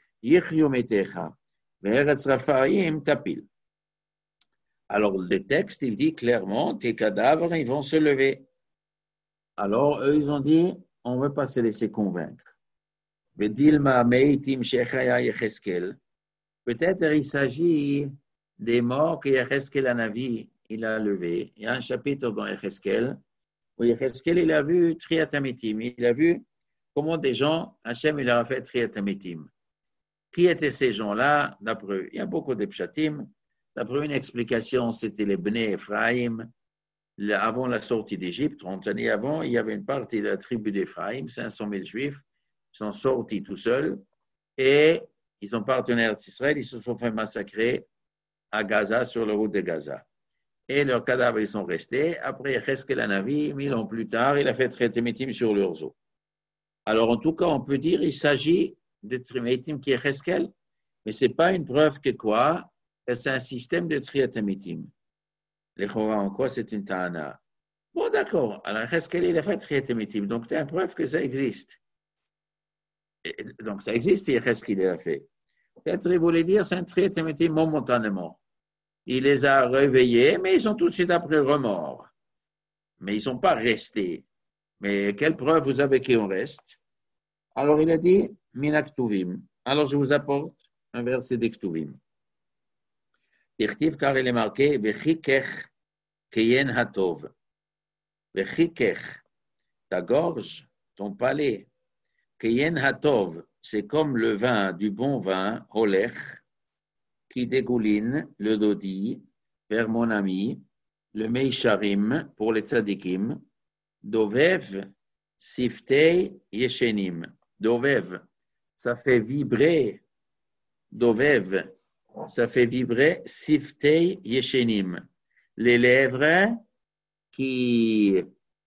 Alors, le texte, il dit clairement, tes cadavres, ils vont se lever. Alors, eux, ils ont dit, on ne veut pas se laisser convaincre. Peut-être il s'agit des morts que Yecheskel Hanavi, il a levés. Il y a un chapitre dans Yecheskel où Yecheskel, il a vu Triatamitim. Il a vu comment des gens, Hachem, il leur a fait Triatamitim. Qui étaient ces gens-là? Il y a beaucoup de pshatim. D'après une explication, c'était les Bnei Ephraim. Avant la sortie d'Égypte, 30 années avant, il y avait une partie de la tribu d'Ephraim, 500 000 juifs, qui sont sortis tout seuls et ils sont partenaires d'Israël, ils se sont fait massacrer à Gaza, sur la route de Gaza. Et leurs cadavres, ils sont restés. Après, Yecheskel Hanavi, 1000 ans plus tard, il a fait Triatamitim sur leurs os. Alors, en tout cas, on peut dire qu'il s'agit de Triatamitim qui est Yecheskel, mais ce n'est pas une preuve que quoi? C'est un système de Triatamitim. Les Chora, en quoi c'est une Ta'ana? Bon, d'accord. Alors, Yecheskel, il a fait Triatamitim. Donc, tu as une preuve que ça existe. Et donc, ça existe, Yecheskel, il a fait. Peut-être il voulait dire c'est un Triatamitim momentanément. Il les a réveillés, mais ils sont tout de suite après remords. Mais ils ne sont pas restés. Mais quelle preuve vous avez qu'on reste? Alors il a dit, Minaktuvim. Alors je vous apporte un verset d'Ektuvim. Car il est marqué, Vechikech keyen hatov. Vechikech, ta gorge, ton palais. Keyen hatov, c'est comme le vin, du bon vin, holech, qui dégouline le dodi vers mon ami, le meisharim pour les tzadikim, dovev siftei yeshenim. Dovev, ça fait vibrer, dovev, ça fait vibrer siftei yeshenim. Les lèvres qui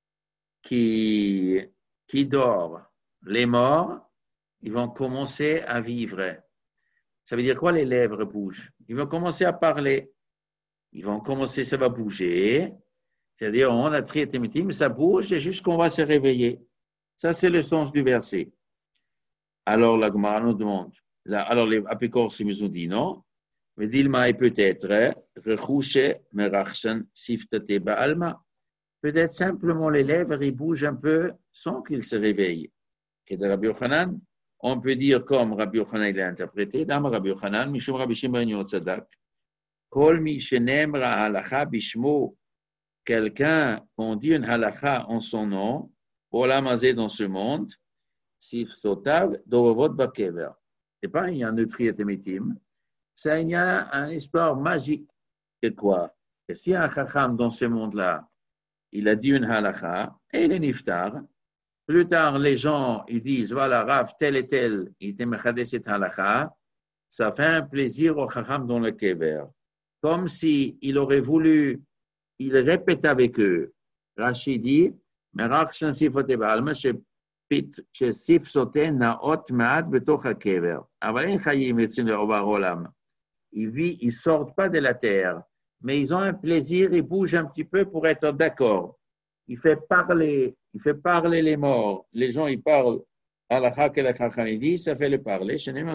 dorment. Les morts, ils vont commencer à vivre. Ça veut dire quoi, les lèvres bougent? Ils vont commencer à parler. Ils vont commencer, ça va bouger. C'est-à-dire, on a triatamitim, ça bouge et jusqu'on va se réveiller. Ça, c'est le sens du verset. Alors, la Gemara nous demande. Alors, les apécors, ils nous ont dit non. Vedilma est peut-être, rechouche, merachsen, siftate ba'alma. Peut-être simplement les lèvres, ils bougent un peu sans qu'ils se réveillent. Et de Rabbi Yochanan, on peut dire comme Rabbi Yochanan l'a interprété, dans Rabbi Yochanan, Mishum Rabbi Shimon Yotzadak, Kol mi shenemra halacha bishmo, quelqu'un qu'on dit une halacha en son nom, pour l'amazé dans ce monde, sif sotav dovavot bakever. C'est pas il y a un nutriétémitim, c'est il y a un histoire magique. C'est quoi? Que si un chacham dans ce monde-là, il a dit une halakha, et il est niftar, plus tard les gens ils disent, voilà, Rav, tel et tel, il était mechadé cette halakha, ça fait un plaisir au chacham dans le kever. Comme s'il aurait voulu, il répète avec eux. Rachid dit, merach shensifote ba'alma, שסיף סוטה נאות מעט בתוך הקבר. אבל אין חיים אצלנו לעובר עולם. Ils ne sortent pas de la terre, mais ils ont un plaisir, ils bougent un petit peu pour être d'accord. Il fait parler les morts. Les gens, ils parlent à la chak et la chacham, dit, ça fait le parler.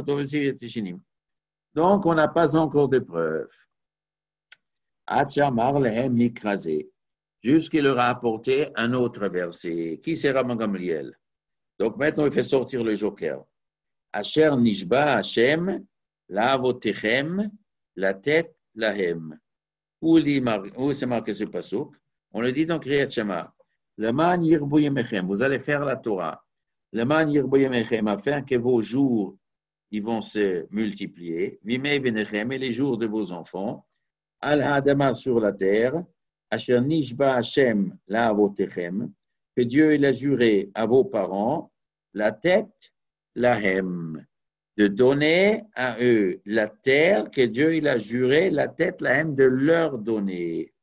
Donc, on n'a pas encore de preuves. Atchamar lehem nikrasé. Jusqu'il leur a apporté un autre verset. Qui c'est Rabban Gamliel? Donc maintenant, il fait sortir le joker. Asher nishba Hashem, lavotechem, la tête, lahem. Où c'est marqué ce pasuk? On le dit dans Kriyat Shema. Leman yirbouyemechem, vous allez faire la Torah. Leman yirbouyemechem, afin que vos jours, ils vont se multiplier. Vimei venechem, et les jours de vos enfants. Al hadama sur la terre. Asher nishba Hashem, lavotechem. Que Dieu il a juré à vos parents, la tête, lahem, de donner à eux la terre que Dieu il a juré, la tête, lahem, de leur donner.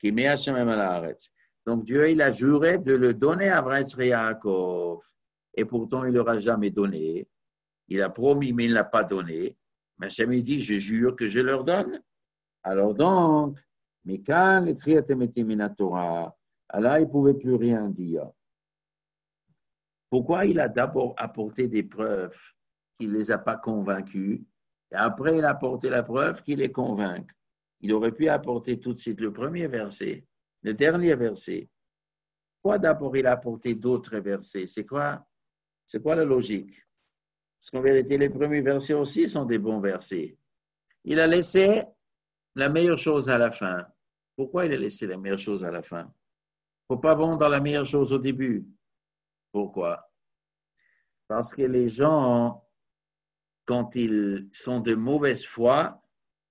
Donc Dieu il a juré de le donner à Avraham et Yaakov, et pourtant il ne leur a jamais donné. Il a promis, mais il ne l'a pas donné. Mais Hashem il dit, je jure que je leur donne. Alors donc, mais quand les triatemetim min Torah, alors, il ne pouvait plus rien dire. Pourquoi il a d'abord apporté des preuves qu'il ne les a pas convaincus, et après il a apporté la preuve qu'il les convainc? Il aurait pu apporter tout de suite le premier verset, le dernier verset. Pourquoi d'abord il a apporté d'autres versets? C'est quoi la logique? Parce qu'en vérité, les premiers versets aussi sont des bons versets. Il a laissé la meilleure chose à la fin. Pourquoi il a laissé la meilleure chose à la fin? Il ne faut pas vendre la meilleure chose au début. Pourquoi? Parce que les gens, quand ils sont de mauvaise foi,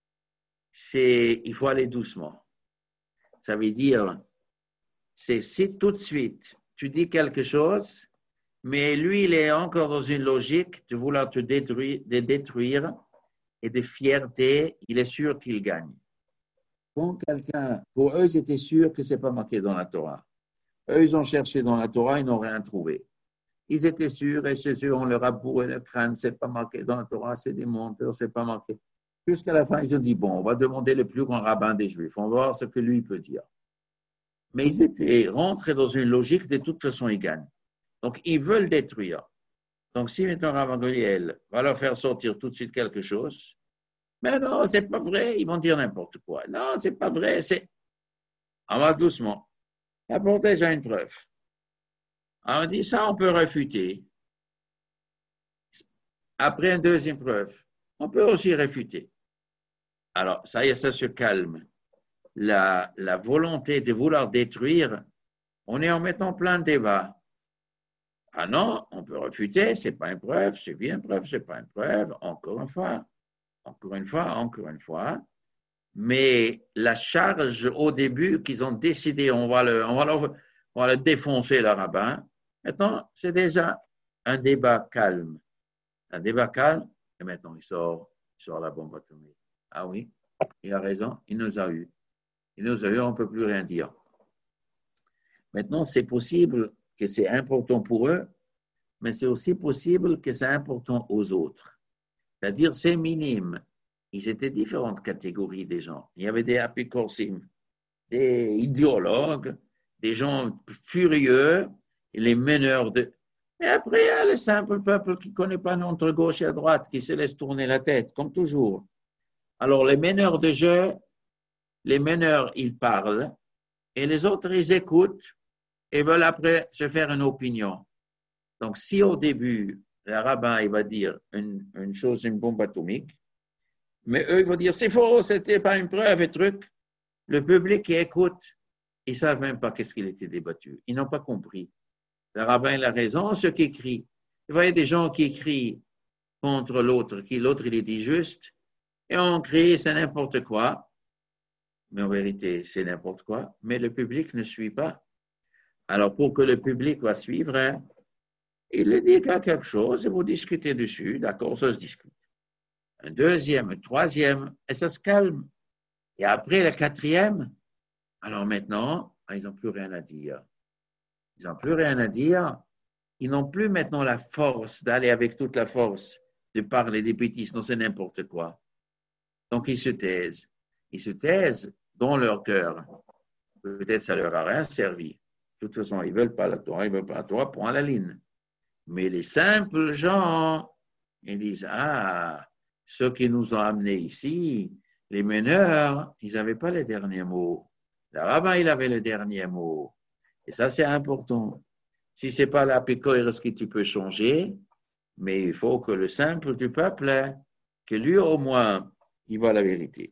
il faut aller doucement. Ça veut dire, c'est si tout de suite, tu dis quelque chose, mais lui, il est encore dans une logique de vouloir te détruire et de fierté, il est sûr qu'il gagne. Quand quelqu'un, pour eux, ils étaient sûrs que ce n'est pas marqué dans la Torah. Eux, ils ont cherché dans la Torah, ils n'ont rien trouvé. Ils étaient sûrs, et chez eux, on leur a bourré le crâne, ce n'est pas marqué dans la Torah, c'est des menteurs, ce n'est pas marqué. Jusqu'à la fin, ils ont dit, bon, on va demander le plus grand rabbin des Juifs, on va voir ce que lui peut dire. Mais ils étaient rentrés dans une logique, de toute façon, ils gagnent. Donc, ils veulent détruire. Donc, si maintenant Rabban Gamliel va leur faire sortir tout de suite quelque chose, mais non, c'est pas vrai, ils vont dire n'importe quoi. Non, c'est pas vrai, on va doucement. Apporte déjà une preuve. Alors, on dit ça, on peut refuter. Après une deuxième preuve, on peut aussi réfuter. Alors, ça y est, ça se calme. La volonté de vouloir détruire, on est en mettant plein de débats. Ah non, on peut refuter, c'est pas une preuve, c'est bien une preuve, c'est pas une preuve, encore une fois. Mais la charge au début qu'ils ont décidé, on va le défoncer, le rabbin. Maintenant, c'est déjà un débat calme. Un débat calme, et maintenant il sort la bombe atomique. Ah oui, il a raison, il nous a eu. On ne peut plus rien dire. Maintenant, c'est possible que c'est important pour eux, mais c'est aussi possible que c'est important aux autres. C'est-à-dire, c'est minime. Ils étaient différentes catégories des gens. Il y avait des apicorsim, des idéologues, des gens furieux, les meneurs de... Et après, il y a le simple peuple qui ne connaît pas notre gauche et à droite, qui se laisse tourner la tête, comme toujours. Alors, les meneurs de jeu, les meneurs, ils parlent et les autres, ils écoutent et veulent après se faire une opinion. Donc, si au début, le rabbin, il va dire une chose, une bombe atomique, mais eux, ils vont dire, c'est faux, c'était pas une preuve et truc. Le public qui écoute, ils ne savent même pas qu'est-ce qu'il était débattu. Ils n'ont pas compris. Le rabbin, il a raison, ceux qui crient. Vous voyez des gens qui crient contre l'autre, qui l'autre, il est dit juste, et on crie, c'est n'importe quoi. Mais en vérité, c'est n'importe quoi. Mais le public ne suit pas. Alors, pour que le public va suivre, hein, il dit quelque chose et vous discutez dessus. D'accord, ça se discute. Un deuxième, un troisième, et ça se calme. Et après, le quatrième, alors maintenant, ils n'ont plus rien à dire. Ils n'ont plus rien à dire. Ils n'ont plus maintenant la force d'aller avec toute la force, de parler des bêtises, non, c'est n'importe quoi. Donc, ils se taisent. Ils se taisent dans leur cœur. Peut-être ça leur a rien servi. De toute façon, ils ne veulent pas la Torah, ils ne veulent pas la Torah, prends la ligne. Mais les simples gens, ils disent, ah, ceux qui nous ont amenés ici, les meneurs, ils n'avaient pas les derniers mots. Le rabbin, il avait le dernier mot. Et ça, c'est important. Si ce n'est pas la pécoïre qui tu peux changer, mais il faut que le simple du peuple, que lui au moins, il voit la vérité.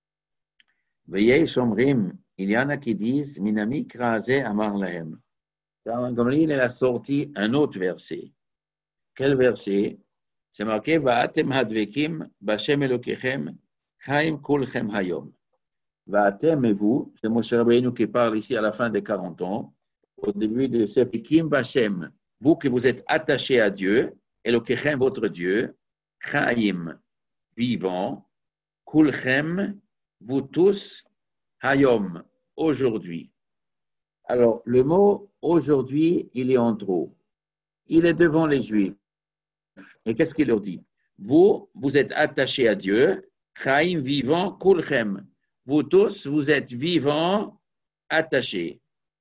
Veuillez, Shomrim, il y en a qui disent, Minami krasé amar lahem. Gamliel, il a sorti un autre verset. Quel verset? C'est marqué, Va'atem hadvekim, B'Hashem Elokechem, Chaim kulchem hayom. Va'atem et vous, c'est Moshe Rabbeinu qui parle ici à la fin des 40 ans, au début de Sefikim B'Hashem, vous qui vous êtes attachés à Dieu, Elokechem, votre Dieu, Chaim, vivant, kulchem, vous tous, hayom, aujourd'hui. Alors, le mot aujourd'hui, il est en trop. Il est devant les Juifs. Et qu'est-ce qu'il leur dit? Vous, vous êtes attachés à Dieu, Chaim, vivant, kulchem. Vous tous, vous êtes vivants, attachés.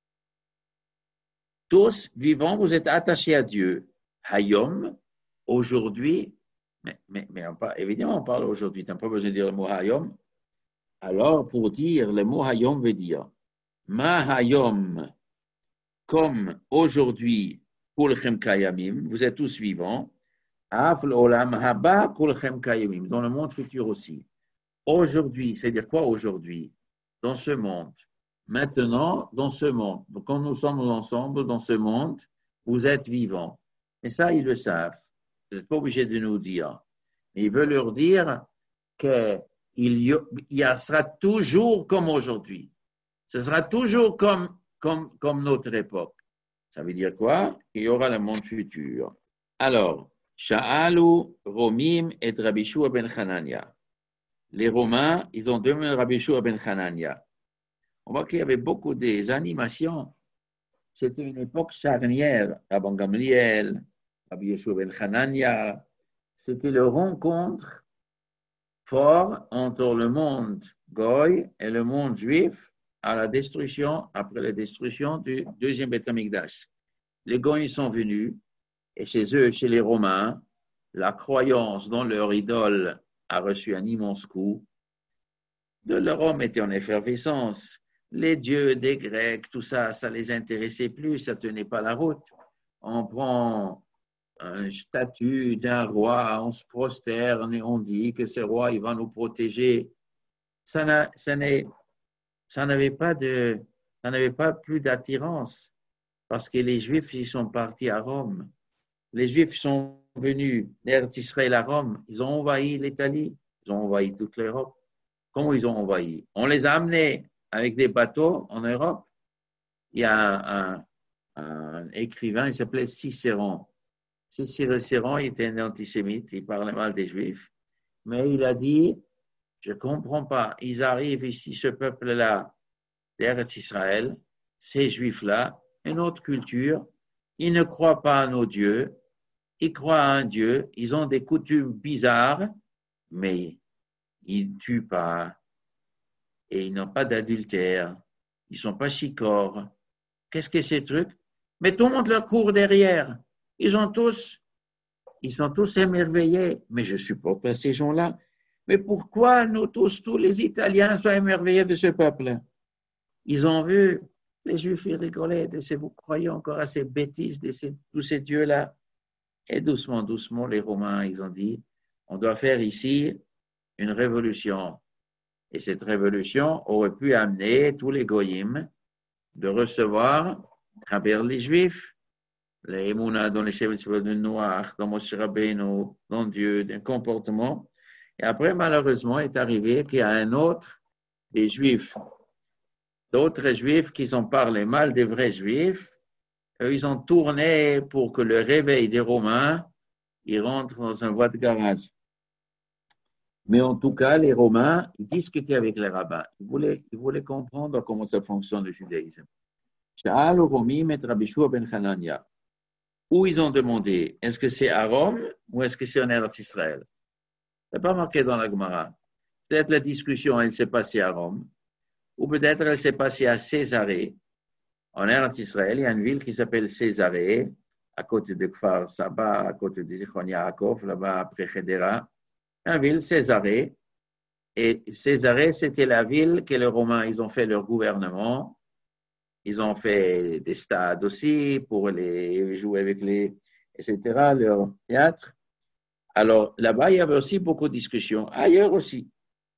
Tous, vivants, vous êtes attachés à Dieu. Hayom, aujourd'hui, mais évidemment, on parle aujourd'hui, tu n'as pas besoin de dire le mot Hayom. Alors, pour dire le mot Hayom veut dire Ma Hayom, comme aujourd'hui, kulchem kayamim, vous êtes tous vivants. Afl olam haba kulchem kayamim, dans le monde futur aussi. Aujourd'hui, c'est-à-dire quoi aujourd'hui? Dans ce monde. Maintenant, dans ce monde. Donc, quand nous sommes ensemble dans ce monde, vous êtes vivants. Et ça, ils le savent. Vous n'êtes pas obligé de nous dire. Mais il veut leur dire qu'il sera toujours comme aujourd'hui. Ce sera toujours comme notre époque. Ça veut dire quoi? Il y aura le monde futur. Alors, Sha'alu, Romim et Rabbi Shua ben Hanania. Les Romains, ils ont demandé Rabbi Shua ben Hanania. On voit qu'il y avait beaucoup des animations. C'était une époque charnière. Rabban Gamliel, Rabbi Yeshua ben Hanania. C'était le rencontre fort entre le monde goy et le monde juif à la destruction, après la destruction du deuxième Beth Amikdash. Les goys sont venus et chez eux, chez les Romains, la croyance dans leur idole a reçu un immense coup. De leur Rome était en effervescence. Les dieux des Grecs, tout ça, ça les intéressait plus, ça tenait pas la route. On prend un statut d'un roi, on se prosterne et on dit que ce roi, il va nous protéger. Ça n'avait pas plus d'attirance parce que les Juifs, ils sont partis à Rome. Les Juifs sont venus d'Eretz Israël à Rome. Ils ont envahi l'Italie. Ils ont envahi toute l'Europe. Comment ils ont envahi? On les a amenés avec des bateaux en Europe. Il y a un écrivain, il s'appelait Cicéron. Cicéron, il était un antisémite, il parlait mal des Juifs. Mais il a dit, je ne comprends pas, ils arrivent ici, ce peuple-là, d'Eretz Israël, ces Juifs-là, une autre culture, ils ne croient pas à nos dieux, ils croient à un Dieu, ils ont des coutumes bizarres, mais ils ne tuent pas et ils n'ont pas d'adultère, ils ne sont pas chicors. Qu'est-ce que ces trucs? Mais tout le monde leur court derrière. Ils sont tous émerveillés, mais je ne supporte pas ces gens-là. Mais pourquoi nous tous les Italiens sont émerveillés de ce peuple? Ils ont vu, les Juifs, ils rigolaient de ces, vous croyez encore à ces bêtises de tous ces dieux-là? Et doucement, doucement, les Romains, ils ont dit, on doit faire ici une révolution. Et cette révolution aurait pu amener tous les goyim de recevoir, à travers les Juifs, les Emouna dans les chefs de Noir, dans Moshe Rabbeinu, dans Dieu, d'un comportement. Et après, malheureusement, est arrivé qu'il y a un autre des Juifs, d'autres Juifs qui ont parlé mal des vrais Juifs. Eux, ils ont tourné pour que le réveil des Romains, ils rentrent dans un voie de garage. Mais en tout cas, les Romains, ils discutaient avec les rabbins. Ils voulaient comprendre comment ça fonctionne le judaïsme. Sha'al Romim et Rabbi Shua ben Hanania. Où ils ont demandé, est-ce que c'est à Rome ou est-ce que c'est en Eretz Israël? Ce n'est pas marqué dans la Gemara. Peut-être la discussion, elle s'est passée à Rome, ou peut-être elle s'est passée à Césarée. En Eretz Israël, il y a une ville qui s'appelle Césarée, à côté de Kfar Saba, à côté de Zichron Yaakov, là-bas après Chédéra. Une ville, Césarée. Et Césarée, c'était la ville que les Romains, ils ont fait leur gouvernement. Ils ont fait des stades aussi pour les jouer avec les, etc., leur théâtre. Alors, là-bas, il y avait aussi beaucoup de discussions. Ailleurs aussi.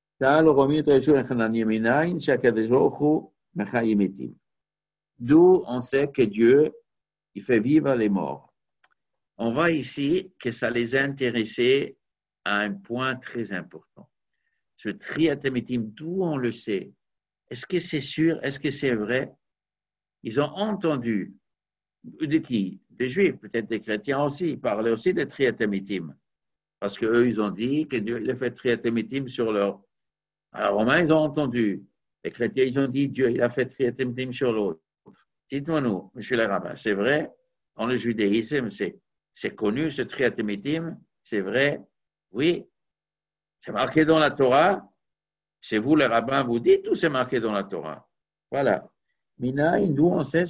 D'où on sait que Dieu, il fait vivre les morts. On voit ici que ça les a intéressés à un point très important. Ce triatemitim, d'où on le sait? Est-ce que c'est sûr? Est-ce que c'est vrai? Ils ont entendu, de qui? Des Juifs, peut-être des chrétiens aussi, ils parlaient aussi de triatemitim. Parce qu'eux, ils ont dit que Dieu il a fait triatemitim sur leur... Alors, les Romains, ils ont entendu. Les chrétiens, ils ont dit Dieu, il a fait triatemitim sur l'autre. Dites-moi nous, monsieur le rabbin, c'est vrai? Dans le judaïsme, c'est connu, ce triatemitim, c'est vrai? Oui. C'est marqué dans la Torah? C'est vous, le rabbin, vous dites ou c'est marqué dans la Torah? Voilà. Mina, d'où on sait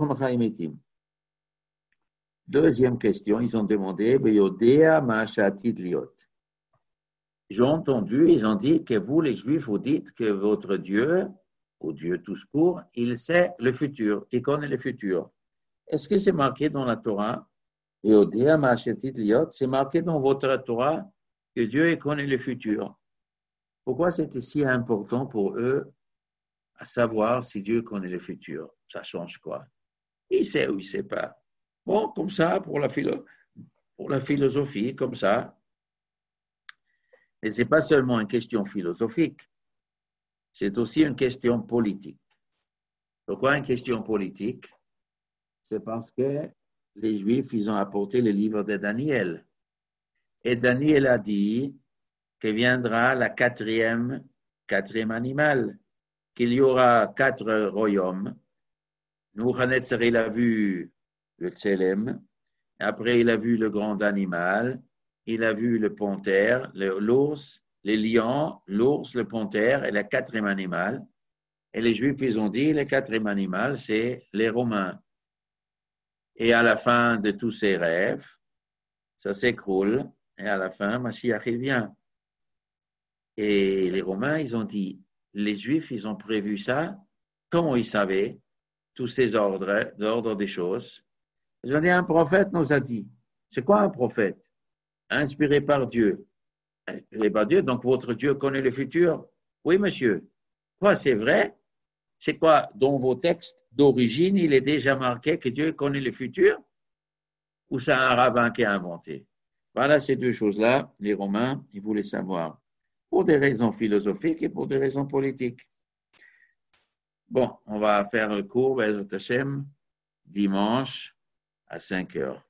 Deuxième question, ils ont demandé, j'ai entendu, ils ont dit que vous, les Juifs, vous dites que votre Dieu, ou Dieu tout court, il sait le futur, il connaît le futur. Est-ce que c'est marqué dans la Torah? C'est marqué dans votre Torah que Dieu connaît le futur. Pourquoi c'était si important pour eux à savoir si Dieu connaît le futur? Ça change quoi? Il sait ou il ne sait pas. Bon, comme ça, pour la philosophie, comme ça. Mais ce n'est pas seulement une question philosophique, c'est aussi une question politique. Pourquoi une question politique? C'est parce que les Juifs, ils ont apporté le livre de Daniel. Et Daniel a dit que viendra la quatrième animal, qu'il y aura 4 royaumes. Nebuchadnezzar, il a vu le Tselem, après il a vu le grand animal, il a vu le panthère, l'ours, les lions, l'ours, le panthère et le 4e animal. Et les Juifs, ils ont dit, le 4e animal, c'est les Romains. Et à la fin de tous ces rêves, ça s'écroule, et à la fin, Mashiach, il vient. Et les Romains, ils ont dit, les Juifs, ils ont prévu ça. Comment ils savaient tous ces ordres, l'ordre des choses? Ils ont dit, un prophète nous a dit. C'est quoi un prophète? Inspiré par Dieu. Inspiré par Dieu, donc votre Dieu connaît le futur? Oui, monsieur. Quoi, c'est vrai? C'est quoi, dans vos textes d'origine, il est déjà marqué que Dieu connaît le futur? Ou c'est un rabbin qui a inventé? Voilà ces deux choses-là, les Romains, ils voulaient savoir. Pour des raisons philosophiques et pour des raisons politiques. Bon, on va faire le cours, Bezrat Hashem, dimanche à 5 heures.